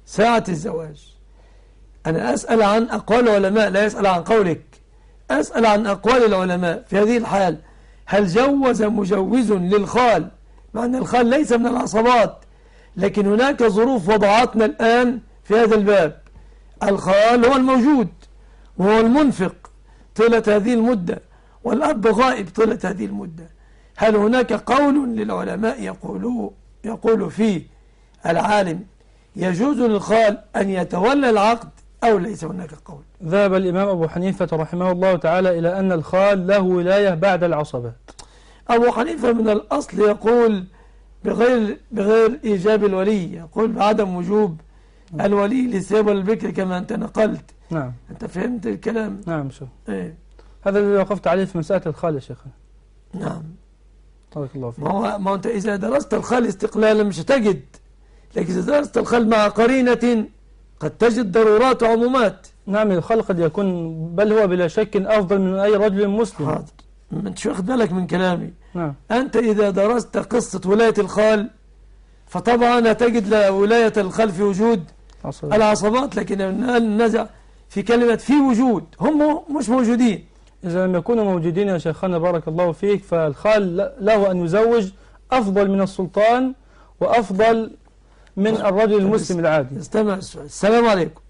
ساعة الزواج. أنا أسأل عن أقوال العلماء، لا يسأل عن قولك، أسأل عن أقوال العلماء في هذه الحال. هل جوز مجوز للخال، مع أن الخال ليس من العصبات، لكن هناك ظروف وضعتنا الآن في هذا الباب. الخال هو الموجود وهو المنفق طيلة هذه المدة، والأب غائب طيلة هذه المدة. هل هناك قول للعلماء يقول فيه العالم يجوز للخال أن يتولى العقد أو ليس هناك قول؟ ذهب الإمام أبو حنيفة رحمه الله تعالى إلى أن الخال له ولاية بعد العصبات. أبو حنيفة من الأصل يقول بغير إيجاب الولي، يقول بعدم وجوب الولي للثياب والبكر كما أنت نقلت. نعم. أنت فهمت الكلام؟ نعم. شو إيه؟ هذا الذي وقفت عليه في مسألة الخال يا شيخنا. نعم. بارك الله فيك. ما أنت إذا درست الخال استقلالا مش هتجد، لكن إذا درست الخال مع قرينة قد تجد ضرورات وعمومات. نعم. الخال قد يكون بل هو بلا شك أفضل من أي رجل مسلم. حاضر، ما أنتش واخد بالك من كلامي. نعم. أنت إذا درست قصة ولاية الخال فطبعا هتجد ولاية الخال في وجود العصبات، لكن النزع في كلمة في وجود، هم مش موجودين. إذا لم يكونوا موجودين يا شيخنا بارك الله فيك، فالخال له أن يزوج أفضل من السلطان وأفضل من الرجل المسلم العادي. استمع السؤال. السلام عليكم.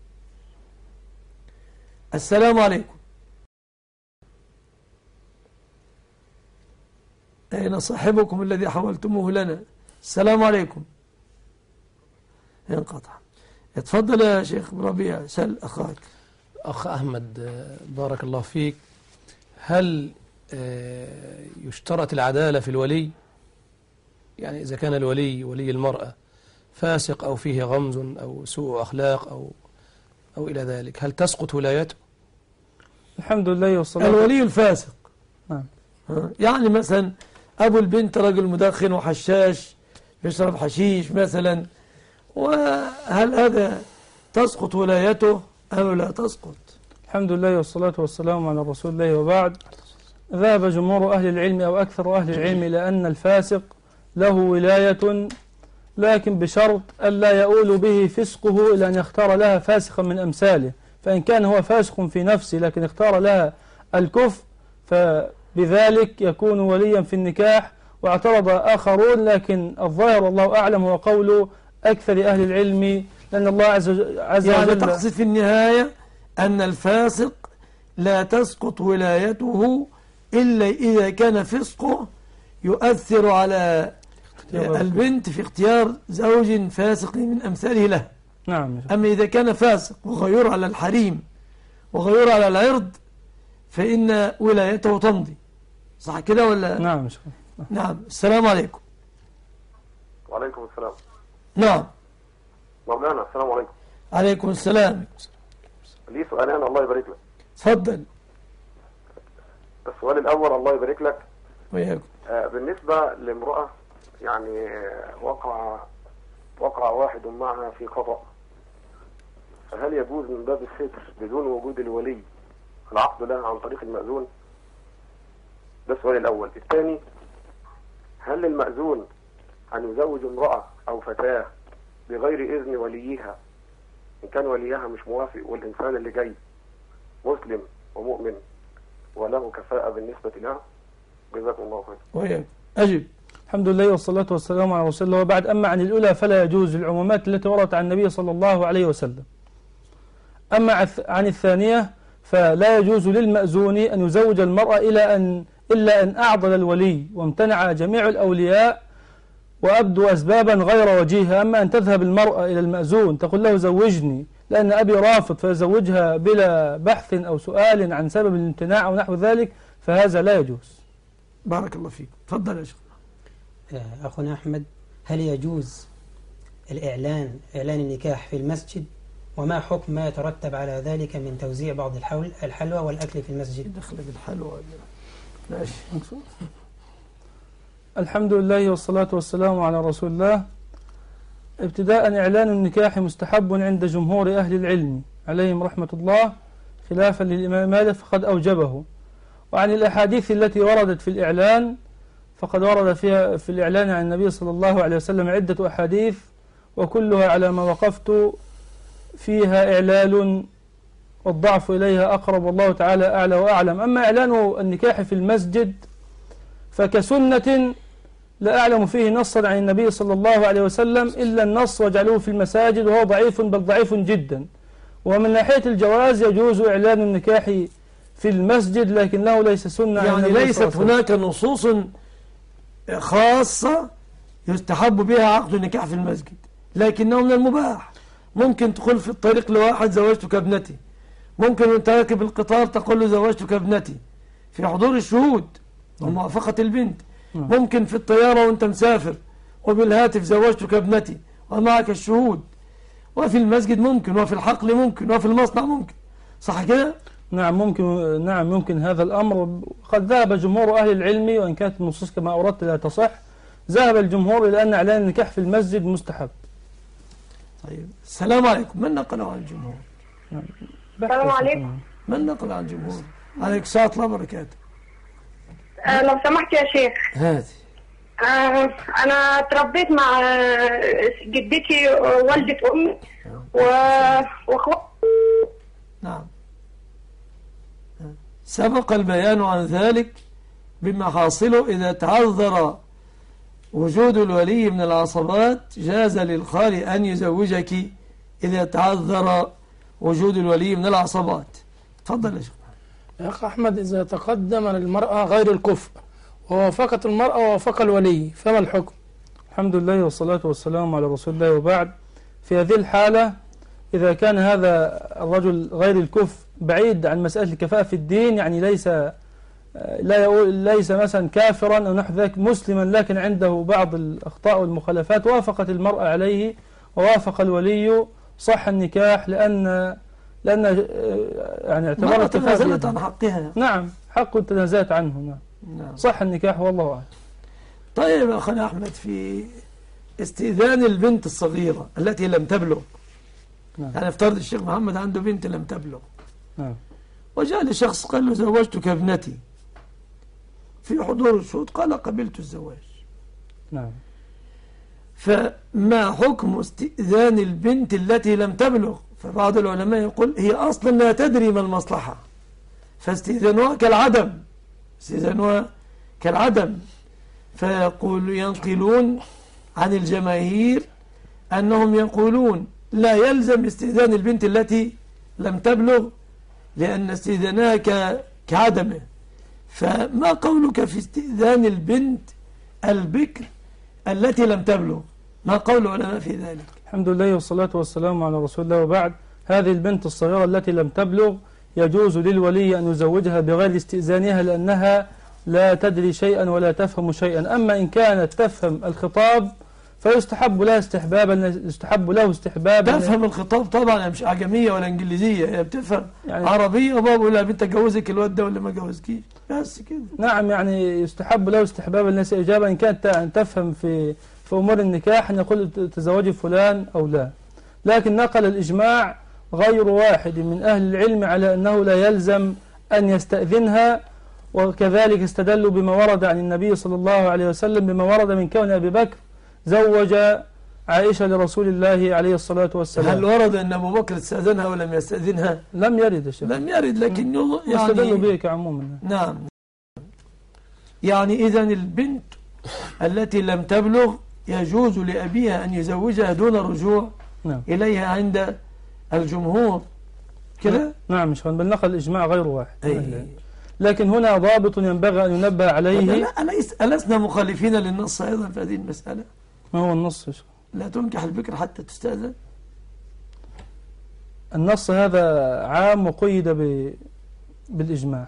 السلام عليكم. أين صاحبكم الذي حولتموه لنا؟ السلام عليكم. ينقطع. اتفضل يا شيخ ربيع، سل أخاك. أخ أحمد بارك الله فيك، هل يشترط العدالة في الولي؟ يعني إذا كان الولي ولي المرأة فاسق أو فيه غمز أو سوء أخلاق أو إلى ذلك، هل تسقط ولايته؟ الحمد لله والصلاة. الولي الفاسق. نعم. يعني مثلا أبو البنت رجل مدخن وحشاش يشرب حشيش مثلا، وهل هذا تسقط ولايته أو لا تسقط؟ الحمد لله والصلاة والسلام على رسول الله، وبعد. ذهب جمهور أهل العلم أو أكثر أهل العلم إلى أن الفاسق له ولاية، لكن بشرط ألا يؤول به فسقه إلى أن يختار لها فاسقا من أمثاله. فإن كان هو فاسق في نفسه لكن اختار لها الكفر فبذلك يكون وليا في النكاح. واعترض آخرون، لكن الظاهر والله أعلم هو قول أكثر أهل العلم، لأن الله عز وجل يعني تقصد في النهاية أن الفاسق لا تسقط ولايته إلا إذا كان فسقه يؤثر على البنت في اختيار زوج فاسق من أمثاله له. نعم. أما إذا كان فاسق وغير على الحريم وغير على العرض فإن ولايته تمضي. صح كده ولا؟ نعم. نعم. السلام عليكم. وعليكم السلام. نعم مولانا السلام عليكم. عليكم السلام. لي سؤالين الله يبارك لك. تفضل. السؤال الأول الله يبارك لك وياكم. بالنسبة لامرأة يعني وقع واحد معها في خطأ، فهل يجوز من باب الستر بدون وجود الولي العقد لها عن طريق المأذون؟ ده السؤال الأول. الثاني، هل للمأذون أن يزوج امرأة أو فتاة بغير إذن وليها إن كان وليها مش موافق والإنسان اللي جاي مسلم ومؤمن وله كفاءة بالنسبة لها؟ جزاكم الله خير. وياكم. أجب. الحمد لله والصلاة والسلام على رسول الله، وبعد. أما عن الأولى فلا يجوز العمومات التي وردت عن النبي صلى الله عليه وسلم. أما عن الثانية فلا يجوز للمأذون أن يزوج المرأة إلا أن أعضل الولي وامتنع جميع الأولياء وأبدوا أسبابا غير وجيهة. أما أن تذهب المرأة إلى المأذون تقول له زوجني لأن أبي رافض فيزوجها بلا بحث أو سؤال عن سبب الامتناع أو نحو ذلك، فهذا لا يجوز. بارك الله فيك. تفضل يا شيخ. أخونا أحمد، هل يجوز إعلان النكاح في المسجد؟ وما حكم ما يترتب على ذلك من توزيع بعض الحلوى والأكل في المسجد؟ دخل بالحلوى. ماشي. الحمد لله والصلاة والسلام على رسول الله. ابتداء إعلان النكاح مستحب عند جمهور أهل العلم عليهم رحمة الله، خلافا للإمام مالك فقد أوجبه. وعن الأحاديث التي وردت في الإعلان فقد ورد فيها في الإعلان عن النبي صلى الله عليه وسلم عدة أحاديث، وكلها على ما وقفت فيها إعلال والضعف إليها أقرب، والله تعالى أعلى وأعلم. أما إعلان النكاح في المسجد فكسنة لا أعلم فيه نصا عن النبي صلى الله عليه وسلم إلا النص وجعلوه في المساجد، وهو ضعيف بل ضعيف جدا. ومن ناحية الجواز يجوز إعلان النكاح في المسجد، لكنه ليس سنة يعني ليست هناك نصوص خاصة يستحب بها عقد النكاح في المسجد، لكنه من المباح. ممكن تقول في الطريق لواحد زوجتك ابنتي، ممكن وانت راكب القطار تقول له زوجتك ابنتي في حضور الشهود وموافقة البنت. ممكن في الطيارة وانت مسافر وبالهاتف زوجتك ابنتي ومعك الشهود. وفي المسجد ممكن، وفي الحقل ممكن، وفي المصنع ممكن. صح كده؟ نعم ممكن هذا الأمر. قد ذهب جمهور أهل العلم، وإن كانت النصوص كما أوردت لا تصح، ذهب الجمهور إلى أن إعلان النكاح في المسجد مستحب. طيب، السلام عليكم. من نقل عن الجمهور؟ السلام عليكم. من نقل عن الجمهور؟ عليك السلام الله وبركاته. لو سمحت يا شيخ، هاتي. أنا تربيت مع جدتي والدة أمي وأخواتي. نعم، سبق البيان عن ذلك بما حاصله إذا تعذر وجود الولي من العصبات جاز للخال أن يزوجك إذا تعذر وجود الولي من العصبات. تفضل يا شيخ. يا أخ أحمد، إذا تقدم للمرأة غير الكفء ووافقت المرأة ووافق الولي فما الحكم؟ الحمد لله والصلاة والسلام على رسول الله، وبعد. في هذه الحالة إذا كان هذا الرجل غير الكفء بعيد عن مسألة الكفاءة في الدين، يعني ليس مثلا كافرا أو نحو ذلك، مسلما لكن عنده بعض الأخطاء والمخالفات، وافقت المرأة عليه ووافق الولي، صح النكاح، لأن يعني اعتبار الكفاءة تنازلت عن حقها. نعم، حق تنازلت عنه. نعم. صح النكاح والله أعلم. طيب يا أخي أحمد، في استئذان البنت الصغيرة التي لم تبلغ، نعم. يعني افترض الشيخ محمد عنده بنت لم تبلغ، نعم، وجاء لشخص قال له زوجتك ابنتي في حضور الشهود، قال قبلت الزواج. نعم. فما حكم استئذان البنت التي لم تبلغ؟ فبعض العلماء يقول هي أصلا لا تدري ما المصلحة، فاستئذانها كالعدم، استئذانها كالعدم. ينقلون عن الجماهير أنهم يقولون لا يلزم استئذان البنت التي لم تبلغ، لأن استئذانها كعدمه. فما قولك في استئذان البنت البكر التي لم تبلغ؟ ما قول العلماء في ذلك؟ الحمد لله والصلاة والسلام على رسول الله، وبعد. هذه البنت الصغيرة التي لم تبلغ يجوز للولي أن يزوجها بغير استئذانها، لأنها لا تدري شيئا ولا تفهم شيئا. أما إن كانت تفهم الخطاب فيستحب له استحبابا تفهم الخطاب طبعا، مش أعجمية ولا إنجليزية، هي بتفهم يعني عربية، وبابا يقول لها بنت جوزك الواد ده ولا ما جوزكيش، بس كده. نعم، يعني يستحب له استحبابا الناس إجابة إن كانت تفهم في أمور النكاح، أن يقول تزوجي فلان أو لا. لكن نقل الإجماع غير واحد من أهل العلم على أنه لا يلزم أن يستأذنها، وكذلك استدلوا بما ورد عن النبي صلى الله عليه وسلم، بما ورد من كون أبي بكر زوج عائشة لرسول الله عليه الصلاة والسلام. هل ورد أن أبو بكر استأذنها ولم يستأذنها؟ لم يرد يا شيخ، لم يرد، لكن يستدلوا به كعموما. نعم، يعني إذن البنت التي لم تبلغ يجوز لأبيها أن يزوجها دون رجوع نعم. إليها عند الجمهور كده؟ نعم، مش بل نقل الإجماع غير واحد. لكن هنا ضابط ينبغي أن ينبه عليه. ألسنا مخالفين للنص أيضا في هذه المسألة؟ ما هو النص؟ لا تنكح البكر حتى تستأذن. النص هذا عام وقيد بالإجماع.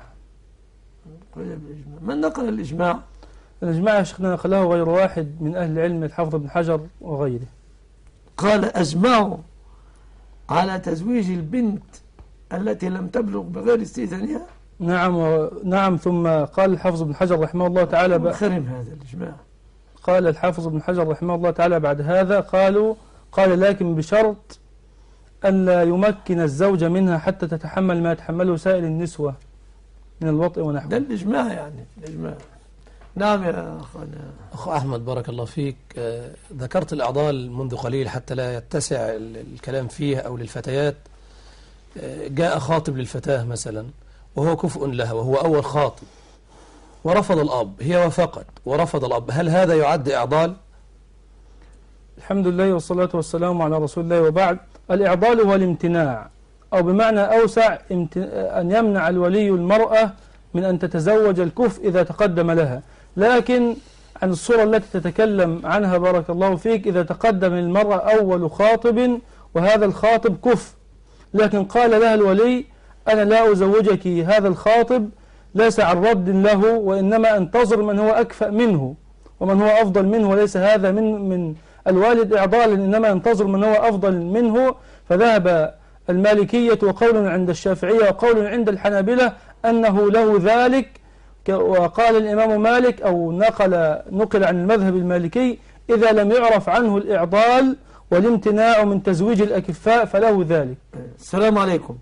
من نقل الإجماع؟ الإجماع يا شيخنا نقله غير واحد من أهل العلم، الحافظ بن حجر وغيره. قال أجمعوا على تزويج البنت التي لم تبلغ بغير استئذانها. نعم. ثم قال الحافظ بن حجر رحمه الله تعالى خرم هذا الإجماع. قال الحافظ بن حجر رحمه الله تعالى بعد هذا قال لكن بشرط أن لا يمكن الزوج منها حتى تتحمل ما يتحمله سائر النسوة من الوطء ونحوه. ده الإجماع، يعني الإجماع. نعم يا أخونا. أخو أحمد بارك الله فيك، ذكرت الأعضال منذ قليل حتى لا يتسع الكلام فيه أو للفتيات. جاء خاطب للفتاة مثلا وهو كفء لها وهو أول خاطب ورفض الأب، هي وافقت ورفض الأب، هل هذا يعد إعضال؟ الحمد لله والصلاة والسلام على رسول الله، وبعد. الإعضال هو الامتناع، أو بمعنى أوسع أن يمنع الولي المرأة من أن تتزوج الكفء إذا تقدم لها. لكن عن الصورة التي تتكلم عنها بارك الله فيك، إذا تقدم المرأة أول خاطب وهذا الخاطب كفء، لكن قال لها الولي أنا لا أزوجك هذا الخاطب ليس عن رد له، وإنما أنتظر من هو أكفأ منه ومن هو أفضل منه، وليس هذا من الوالد إعضالا، إنما ينتظر من هو أفضل منه. فذهب المالكية وقول عند الشافعية وقول عند الحنابلة أنه له ذلك، وقال الإمام مالك أو نقل عن المذهب المالكي إذا لم يعرف عنه الإعضال والامتناع من تزويج الأكفاء فله ذلك. السلام عليكم.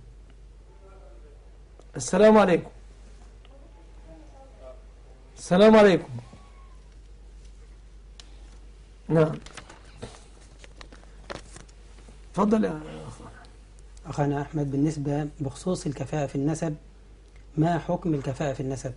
السلام عليكم. السلام عليكم. نعم تفضل يا أخانا أحمد، بالنسبة بخصوص الكفاءة في النسب، ما حكم الكفاءة في النسب؟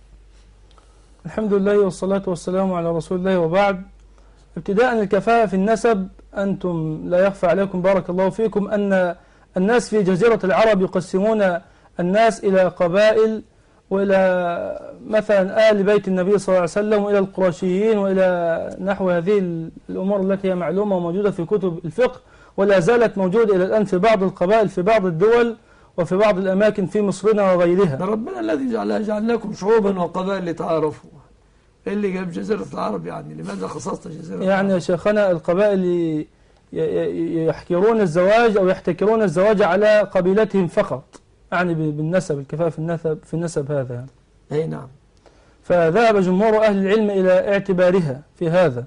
الحمد لله والصلاة والسلام على رسول الله، وبعد. ابتداء الكفاءة في النسب، أنتم لا يخفى عليكم بارك الله فيكم أن الناس في جزيرة العرب يقسمون الناس إلى قبائل، وإلى مثلا آل بيت النبي صلى الله عليه وسلم، وإلى القرشيين، وإلى نحو هذه الأمور التي هي معلومة وموجودة في كتب الفقه، ولا زالت موجودة إلى الآن في بعض القبائل في بعض الدول وفي بعض الأماكن في مصرنا وغيرها. ده ربنا الذي جعلناكم شعوبا وقبائل لتعارفوا. إيه اللي جاب جزيرة العرب يعني؟ لماذا خصصت جزيرة العرب؟ يعني يا شيخنا القبائل يحكرون الزواج أو يحتكرون الزواج على قبيلتهم فقط، يعني بالنسب، الكفاءة في النسب هذا. أي نعم. فذهب جمهور أهل العلم إلى اعتبارها في هذا،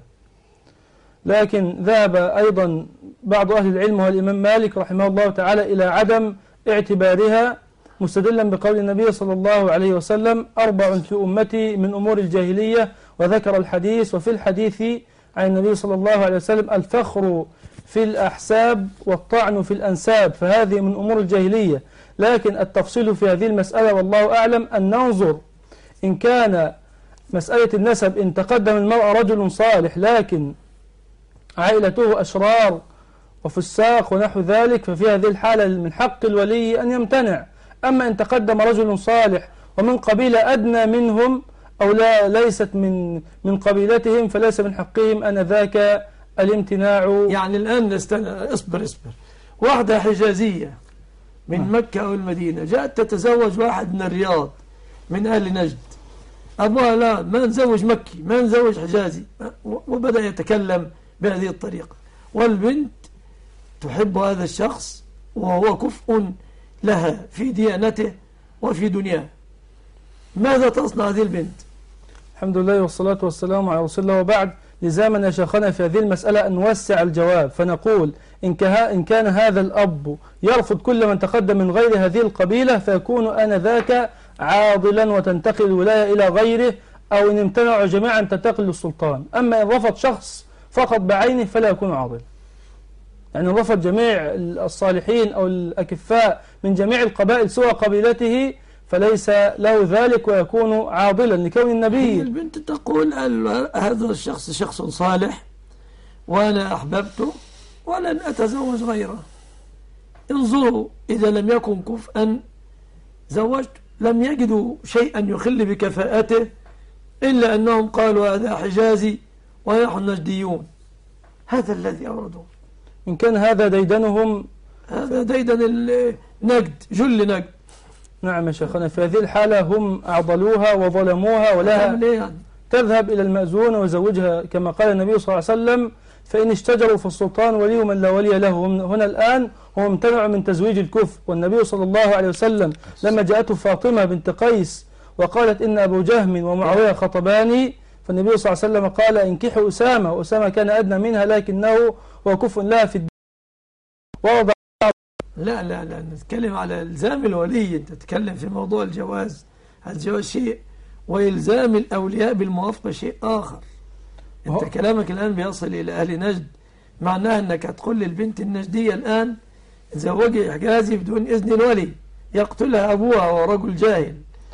لكن ذهب أيضا بعض أهل العلم والإمام مالك رحمه الله تعالى إلى عدم اعتبارها، مستدلا بقول النبي صلى الله عليه وسلم 4 في أمتي من أمور الجاهلية، وذكر الحديث. وفي الحديث عن النبي صلى الله عليه وسلم الفخر في الأحساب والطعن في الأنساب، فهذه من أمور الجاهلية. لكن التفصيل في هذه المسألة والله أعلم أن ننظر إن كان مسألة النسب إن تقدم المرأة رجل صالح لكن عائلته أشرار وفساق ونحو ذلك، ففي هذه الحالة من حق الولي أن يمتنع. أما إن تقدم رجل صالح ومن قبيلة أدنى منهم أو ليست من قبيلتهم، فليس من حقهم أن ذاك الامتناع. يعني الآن اصبر واحدة حجازية من مكة أو المدينة جاءت تتزوج واحد من الرياض من أهل نجد، أبوها لا ما نزوج مكي ما نزوج حجازي، وبدأ يتكلم بهذه الطريقة، والبنت تحب هذا الشخص وهو كفء لها في ديانته وفي دنياه، ماذا تصنع هذه البنت؟ الحمد لله والصلاة والسلام على رسول الله، وبعد. لزامنا يا شيخنا في هذه المسألة أن نوسع الجواب، فنقول إن كان هذا الأب يرفض كل من تقدم من غير هذه القبيلة فيكون آنذاك عاضلا وتنتقل الولاية إلى غيره، أو إن امتنعوا جميعا تنتقل للسلطان. أما إن رفض شخص فقط بعينه فلا يكون عاضل، يعني رفض جميع الصالحين أو الأكفاء من جميع القبائل سوى قبيلته فليس له ذلك ويكون عاضلا لكون النبي. البنت تقول هذا الشخص شخص صالح وأنا أحببته ولن أتزوج غيره، انظروا إذا لم يكن كفءا زوجت، لم يجدوا شيئا يخل بكفاءته إلا أنهم قالوا هذا حجازي ونحن نجديون. هذا الذي أوردوه. إن كان هذا ديدنهم، هذا ديدن النجد، جل نجد. نعم يا شيخنا، في هذه الحالة هم أعضلوها وظلموها، ولها تذهب إلى المأذون ويزوجها كما قال النبي صلى الله عليه وسلم فإن اشتجروا فالسلطان ولي من لا ولي له. هنا الآن هم امتنعوا من تزويج الكفء، والنبي صلى الله عليه وسلم لما جاءته فاطمة بنت قيس وقالت إن أبو جهم ومعاوية خطباني، فالنبي صلى الله عليه وسلم قال انكحوا أسامة، وأسامة كان أدنى منها لكنه هو كفء لها في الدين. ووضع لا نتكلم على الزام الولي، انت تتكلم في موضوع الجواز. الجواز شيء وإلزام الأولياء بالموافقة شيء آخر. أنت كلامك الآن بيصل إلى أهل نجد، معناها أنك هتقول للبنت النجدية الآن زوجي حجازي بدون إذن الولي، يقتلها أبوها وهو رجل جاهل.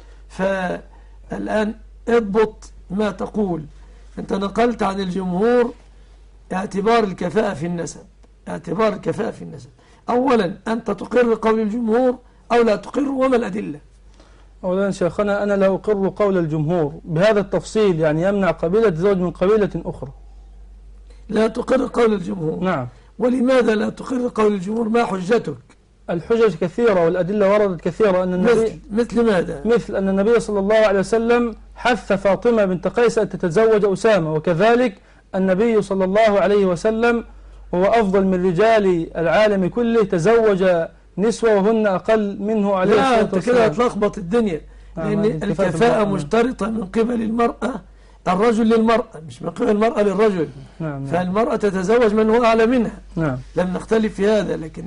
فالآن اضبط ما تقول. أنت نقلت عن الجمهور اعتبار الكفاءة في النسب. اعتبار الكفاءة في النسب، أولا أنت تقر قول الجمهور أو لا تقر، وما الأدلة؟ أولا شيخنا أنا لا أقر قول الجمهور بهذا التفصيل، يعني يمنع قبيلة زوج من قبيلة أخرى. لا تقر قول الجمهور؟ نعم. ولماذا لا تقر قول الجمهور؟ ما حجتك؟ الحجج كثيرة والأدلة وردت كثيرة. أن النبي مثل ماذا؟ مثل أن النبي صلى الله عليه وسلم حث فاطمة بنت قيس أن تتزوج أسامة، وكذلك النبي صلى الله عليه وسلم وهو أفضل من رجال العالم كله تزوج نسوة وهن أقل منه عليه الصلاة والسلام. لا، أنت كده هتلخبط الدنيا، لأن الكفاءة مشترطة من قبل المرأة، الرجل للمرأة، مش من قبل المرأة للرجل. نعم. فالمرأة تتزوج من هو أعلى منها. نعم. لم نختلف في هذا، لكن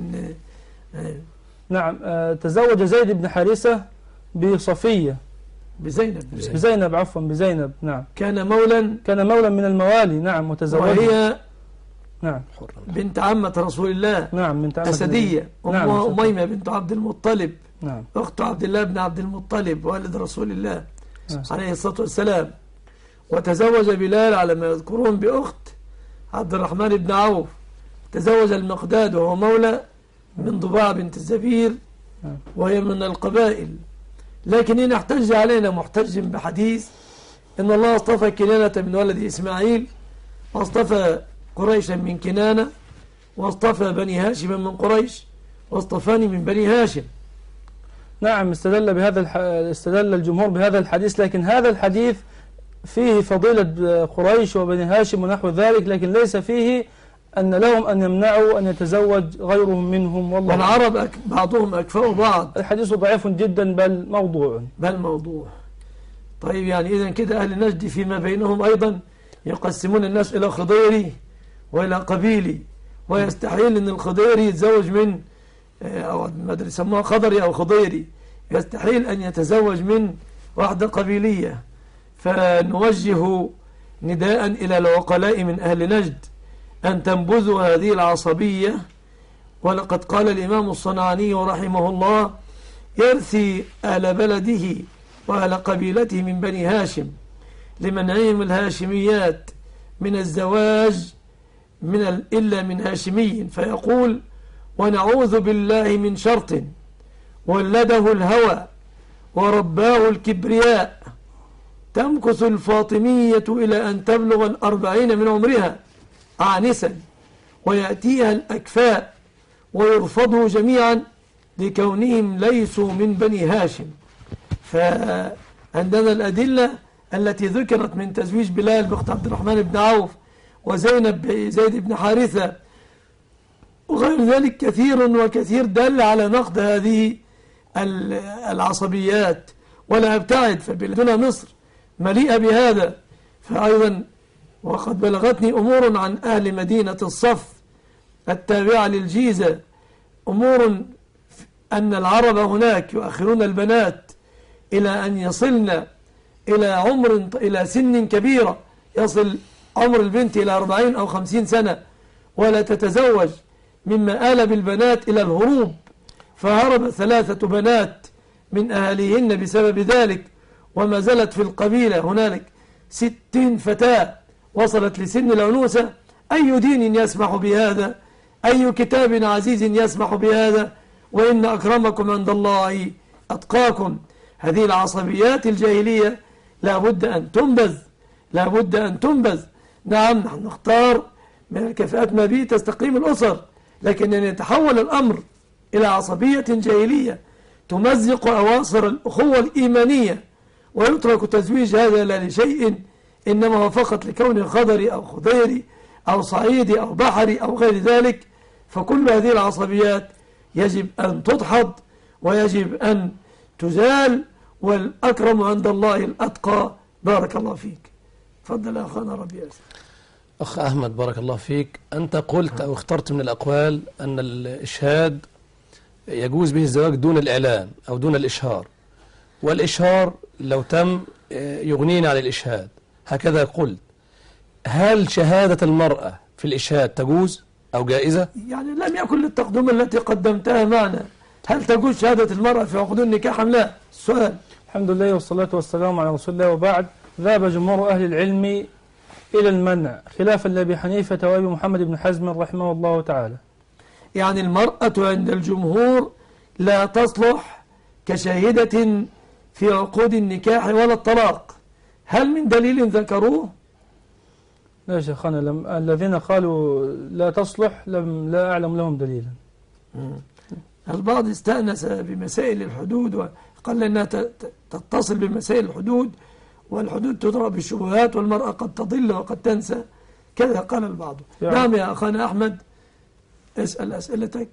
نعم. تزوج زيد بن حارثة بصفية، بزينب عفوا، بزينب. نعم. كان مولا من الموالي. نعم. وتزوج، وهي نعم بنت عمة رسول الله. نعم. بنت عمة أسدية. أمها نعم. أميمة بنت عبد المطلب. نعم. أخت عبد الله بن عبد المطلب والد رسول الله عليه الصلاة والسلام. وتزوج بلال على ما يذكرون بأخت عبد الرحمن بن عوف. تزوج المقداد وهو مولى من ضباع بنت الزبير، وهي من القبائل. لكن إن احتج علينا محتج بحديث إن الله اصطفى كنانة من ولد إسماعيل، واصطفى قريشا من كنانة، واصطفى بني هاشم من قريش، واصطفاني من بني هاشم. نعم. استدل الجمهور بهذا الحديث، لكن هذا الحديث فيه فضيلة قريش وبني هاشم ونحو ذلك، لكن ليس فيه أن لهم أن يمنعوا أن يتزوج غيرهم منهم. والله والعرب بعضهم أكفأ بعض. الحديث ضعيف جدا بل موضوع. طيب، يعني إذن كده أهل نجد فيما بينهم أيضا يقسمون الناس إلى خضيري وإلى قبيلي، ويستحيل أن الخضيري يتزوج من أو ما أدري يسموها خضري أو خضيري، يستحيل أن يتزوج من واحدة قبيلية. فنوجه نداء إلى العقلاء من أهل نجد أن تنبذوا هذه العصبية. ولقد قال الإمام الصنعاني رحمه الله: يرثي أهل بلده وأهل قبيلته من بني هاشم لمنعهم الهاشميات من الزواج إلا من هاشمي، فيقول: ونعوذ بالله من شرط ولده الهوى ورباه الكبرياء، تمكث الفاطمية إلى أن تبلغ 40 من عمرها عانسا، ويأتيها الأكفاء ويرفضوا جميعا لكونهم ليسوا من بني هاشم. فعندنا الأدلة التي ذكرت من تزويج بلال بأخت عبد الرحمن بن عوف، وزينب بزيد بن حارثة، وغير ذلك كثير دل على نقد هذه العصبيات. ولا أبتعد، فبلادنا مصر مليئة بهذا. فأيضا وقد بلغتني أمور عن أهل مدينة الصف التابعة للجيزة، أمور أن العرب هناك يؤخرون البنات إلى أن يصلن إلى سن كبيرة، يصل عمر البنت إلى 40 أو 50 سنة ولا تتزوج، مما آل بالبنات إلى الهروب. فهرب 3 بنات من أهاليهن بسبب ذلك، وما زالت في القبيلة هنالك 60 فتاة وصلت لسن العنوسة. أي دين يسمح بهذا؟ أي كتاب عزيز يسمح بهذا؟ وإن أكرمكم عند الله أتقاكم. هذه العصبيات الجاهلية لابد أن تنبذ. نعم، نحن نختار من الكفاءات ما به تستقيم الأسر، لكن أن يتحول الأمر إلى عصبية جاهلية تمزق أواصر الأخوة الإيمانية، ويترك تزويج هذا لا لشيء، إنما هو فقط لكونه خضري أو خضيري أو صعيدي أو بحري أو غير ذلك. فكل هذه العصبيات يجب أن تدحض ويجب أن تزال، والأكرم عند الله الأتقى. بارك الله فيك. تفضل يا أخانا ربي ياسر. أخ أحمد بارك الله فيك، أنت قلت أو اخترت من الأقوال أن الإشهاد يجوز به الزواج دون الإعلان أو دون الإشهار، والإشهار لو تم يغنينا عن الإشهاد، هكذا قلت. هل شهادة المرأة في الإشهاد تجوز أو جائزة؟ يعني لم يكن للتقدمة التي قدمتها معنا. هل تجوز شهادة المرأة في عقود النكاح أم لا؟ السؤال. الحمد لله والصلاة والسلام على رسول الله، وبعد. ذهب جمهور أهل العلم إلى المنع، خلافا لأبي حنيفة وأبي محمد بن حزم رحمه الله تعالى. يعني المرأة عند الجمهور لا تصلح كشاهدة في عقود النكاح ولا الطلاق. هل من دليل ذكروه؟ لا شيخنا، الذين قالوا لا تصلح لا أعلم لهم دليلا. البعض استأنس بمسائل الحدود وقال أنها تتصل بمسائل الحدود، والحدود تضرب بالشبهات، والمرأة قد تضل وقد تنسى، كذا قال البعض. يعني. نعم يا أخانا أحمد، اسأل أسئلتك.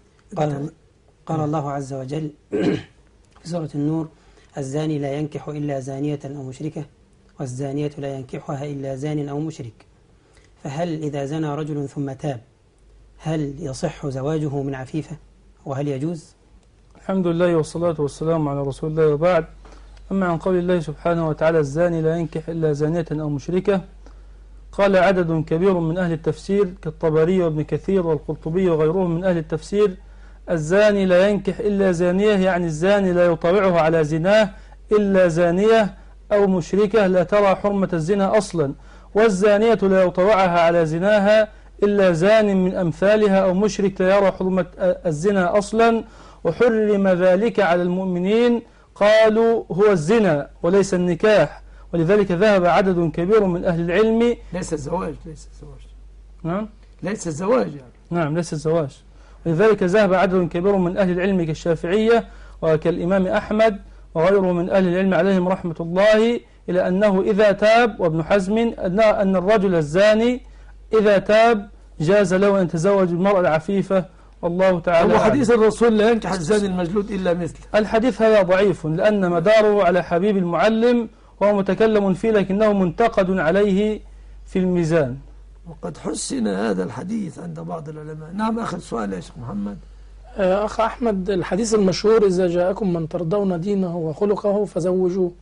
قال الله عز وجل في سورة النور: الزاني لا ينكح إلا زانية أو مشركة، والزانية لا ينكحها إلا زان أو مشرك. فهل إذا زنى رجل ثم تاب هل يصح زواجه من عفيفة، وهل يجوز؟ الحمد لله والصلاة والسلام على رسول الله، وبعد. أما عن قول الله سبحانه وتعالى: الزاني لا ينكح إلا زانية أو مشركة، قال عدد كبير من أهل التفسير كالطبري وابن كثير والقرطبي وغيرهم من أهل التفسير: الزاني لا ينكح إلا زانية، يعني الزاني لا يطاوعه على زناه إلا زانية أو مشركة لا ترى حرمة الزنا أصلا، والزانية لا يطاوعها على زناها إلا زان من أمثالها أو مشرك لا يرى حرمة الزنا أصلا، وحرم ذلك على المؤمنين. قالوا هو الزنا وليس النكاح، ولذلك ذهب عدد كبير من أهل العلم. ليس الزواج. نعم، ليس الزواج يعني. نعم، ليس الزواج. ولذلك ذهب عدد كبير من أهل العلم كالشافعية وكالإمام أحمد وغيره من أهل العلم عليهم رحمة الله إلى أنه إذا تاب، وابن حزم أن الرجل الزاني إذا تاب جاز له أن يتزوج المرأة العفيفة، والله تعالى. وحديث الرسول: لا ينكح الزاني المجلود إلا مثله. الحديث هذا ضعيف، لأن مداره على حبيب المعلم وهو متكلم فيه، لكنه منتقد عليه في الميزان. وقد حسن هذا الحديث عند بعض العلماء. نعم، آخر سؤال يا شيخ محمد. أخ أحمد، الحديث المشهور: إذا جاءكم من ترضون دينه وخلقه فزوجوه،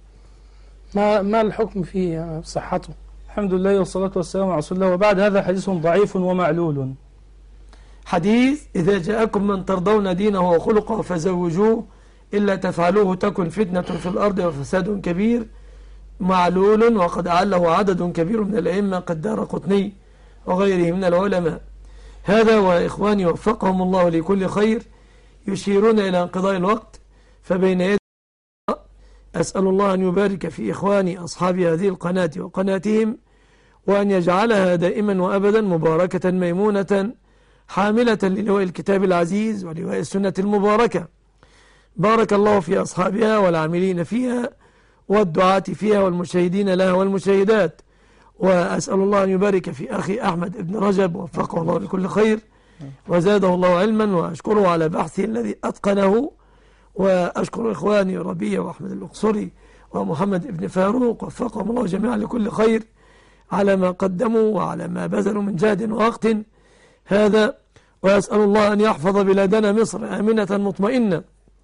ما الحكم فيه صحته؟ الحمد لله والصلاة والسلام على رسول الله، وبعد. هذا حديث ضعيف ومعلول. حديث: إذا جاءكم من ترضون دينه وخلقه فزوجوه، إلا تفعلوه تكن فتنة في الأرض وفساد كبير، معلول، وقد أعله عدد كبير من الأئمة كالدارقطني وغيره من العلماء. هذا وإخواني وفقهم الله لكل خير يشيرون إلى انقضاء الوقت، فبين يدي أسأل الله أن يبارك في إخواني أصحاب هذه القناة وقناتهم، وأن يجعلها دائما وأبدا مباركة ميمونة حاملة للواء الكتاب العزيز ولواء السنة المباركة. بارك الله في أصحابها والعاملين فيها والدعاة فيها والمشاهدين لها والمشاهدات. وأسأل الله أن يبارك في أخي أحمد ابن رجب، وفقه الله لكل خير وزاده الله علما، وأشكره على بحثه الذي أتقنه، وأشكر إخواني ربيع وأحمد الأقصري ومحمد ابن فاروق، وفقهم الله جميعا لكل خير على ما قدموا وعلى ما بذلوا من جهد ووقت هذا. وأسأل الله أن يحفظ بلادنا مصر آمنة مطمئنة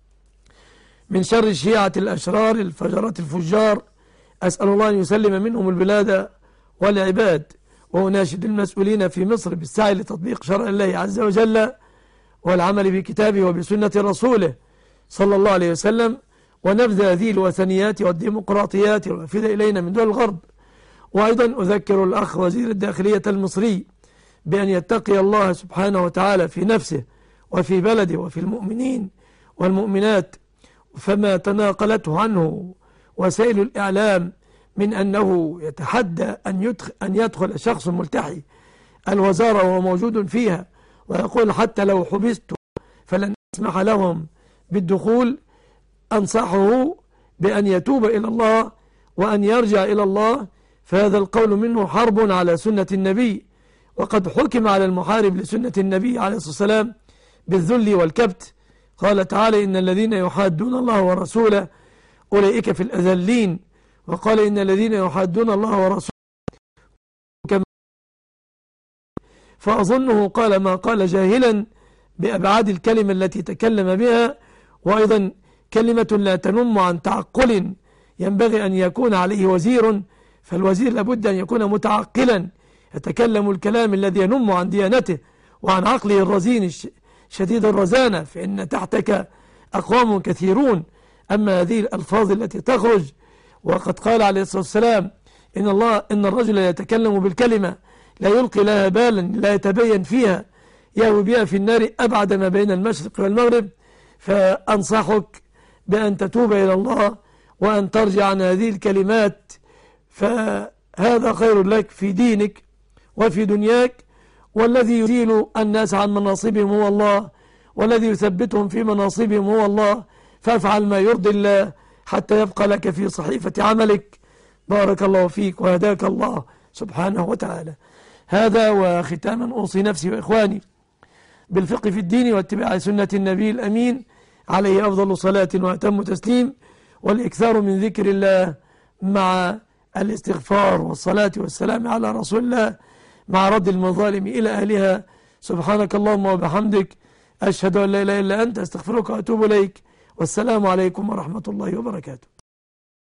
من شر الشيعة الأشرار الفجرة الفجار. أسأل الله أن يسلم منهم البلاد والعباد. وأناشد المسؤولين في مصر بالسعي لتطبيق شرع الله عز وجل والعمل بكتابه وبسنة رسوله صلى الله عليه وسلم، ونبذ هذه الوثنيات والديمقراطيات الوافدة إلينا من دول الغرب. وأيضا أذكر الأخ وزير الداخلية المصري بأن يتقي الله سبحانه وتعالى في نفسه وفي بلده وفي المؤمنين والمؤمنات، فما تناقلته عنه وسائل الإعلام من أنه يتحدى أن يدخل شخص ملتحي الوزارة وهو موجود فيها، ويقول حتى لو حبست فلن أسمح لهم بالدخول، أنصحه بأن يتوب إلى الله وأن يرجع إلى الله، فهذا القول منه حرب على سنة النبي، وقد حكم على المحارب لسنة النبي عليه الصلاة والسلام بالذل والكبت. قال تعالى: إن الذين يحادون الله ورسوله أولئك في الأذلين. وقال: إن الذين يحادون الله ورسوله كما. فأظنه قال ما قال جاهلا بأبعاد الكلمة التي تكلم بها، وأيضا كلمة لا تنم عن تعقل ينبغي أن يكون عليه وزير، فالوزير لابد أن يكون متعقلا يتكلم الكلام الذي ينم عن ديانته وعن عقله الرزين شديد الرزانة، فإن تحتك أقوام كثيرون. أما هذه الألفاظ التي تخرج، وقد قال عليه الصلاة والسلام إن الرجل يتكلم بالكلمة لا يلقي لها بالا لا يتبين فيها يهوي بها في النار أبعد ما بين المشرق والمغرب. فأنصحك بأن تتوب إلى الله وأن ترجع عن هذه الكلمات، فهذا خير لك في دينك وفي دنياك. والذي يزيل الناس عن مناصبهم هو الله، والذي يثبتهم في مناصبهم هو الله. فافعل ما يرضي الله حتى يبقى لك في صحيفة عملك. بارك الله فيك وهداك الله سبحانه وتعالى. هذا وختاما أوصي نفسي وإخواني بالفقه في الدين واتباع سنة النبي الأمين عليه أفضل صلاة وأتم تسليم، والإكثار من ذكر الله مع الاستغفار والصلاة والسلام على رسول الله مع رد المظالم إلى أهلها. سبحانك اللهم وبحمدك، أشهد أن لا إله إلا أنت، أستغفرك وأتوب إليك، والسلام عليكم ورحمة الله وبركاته.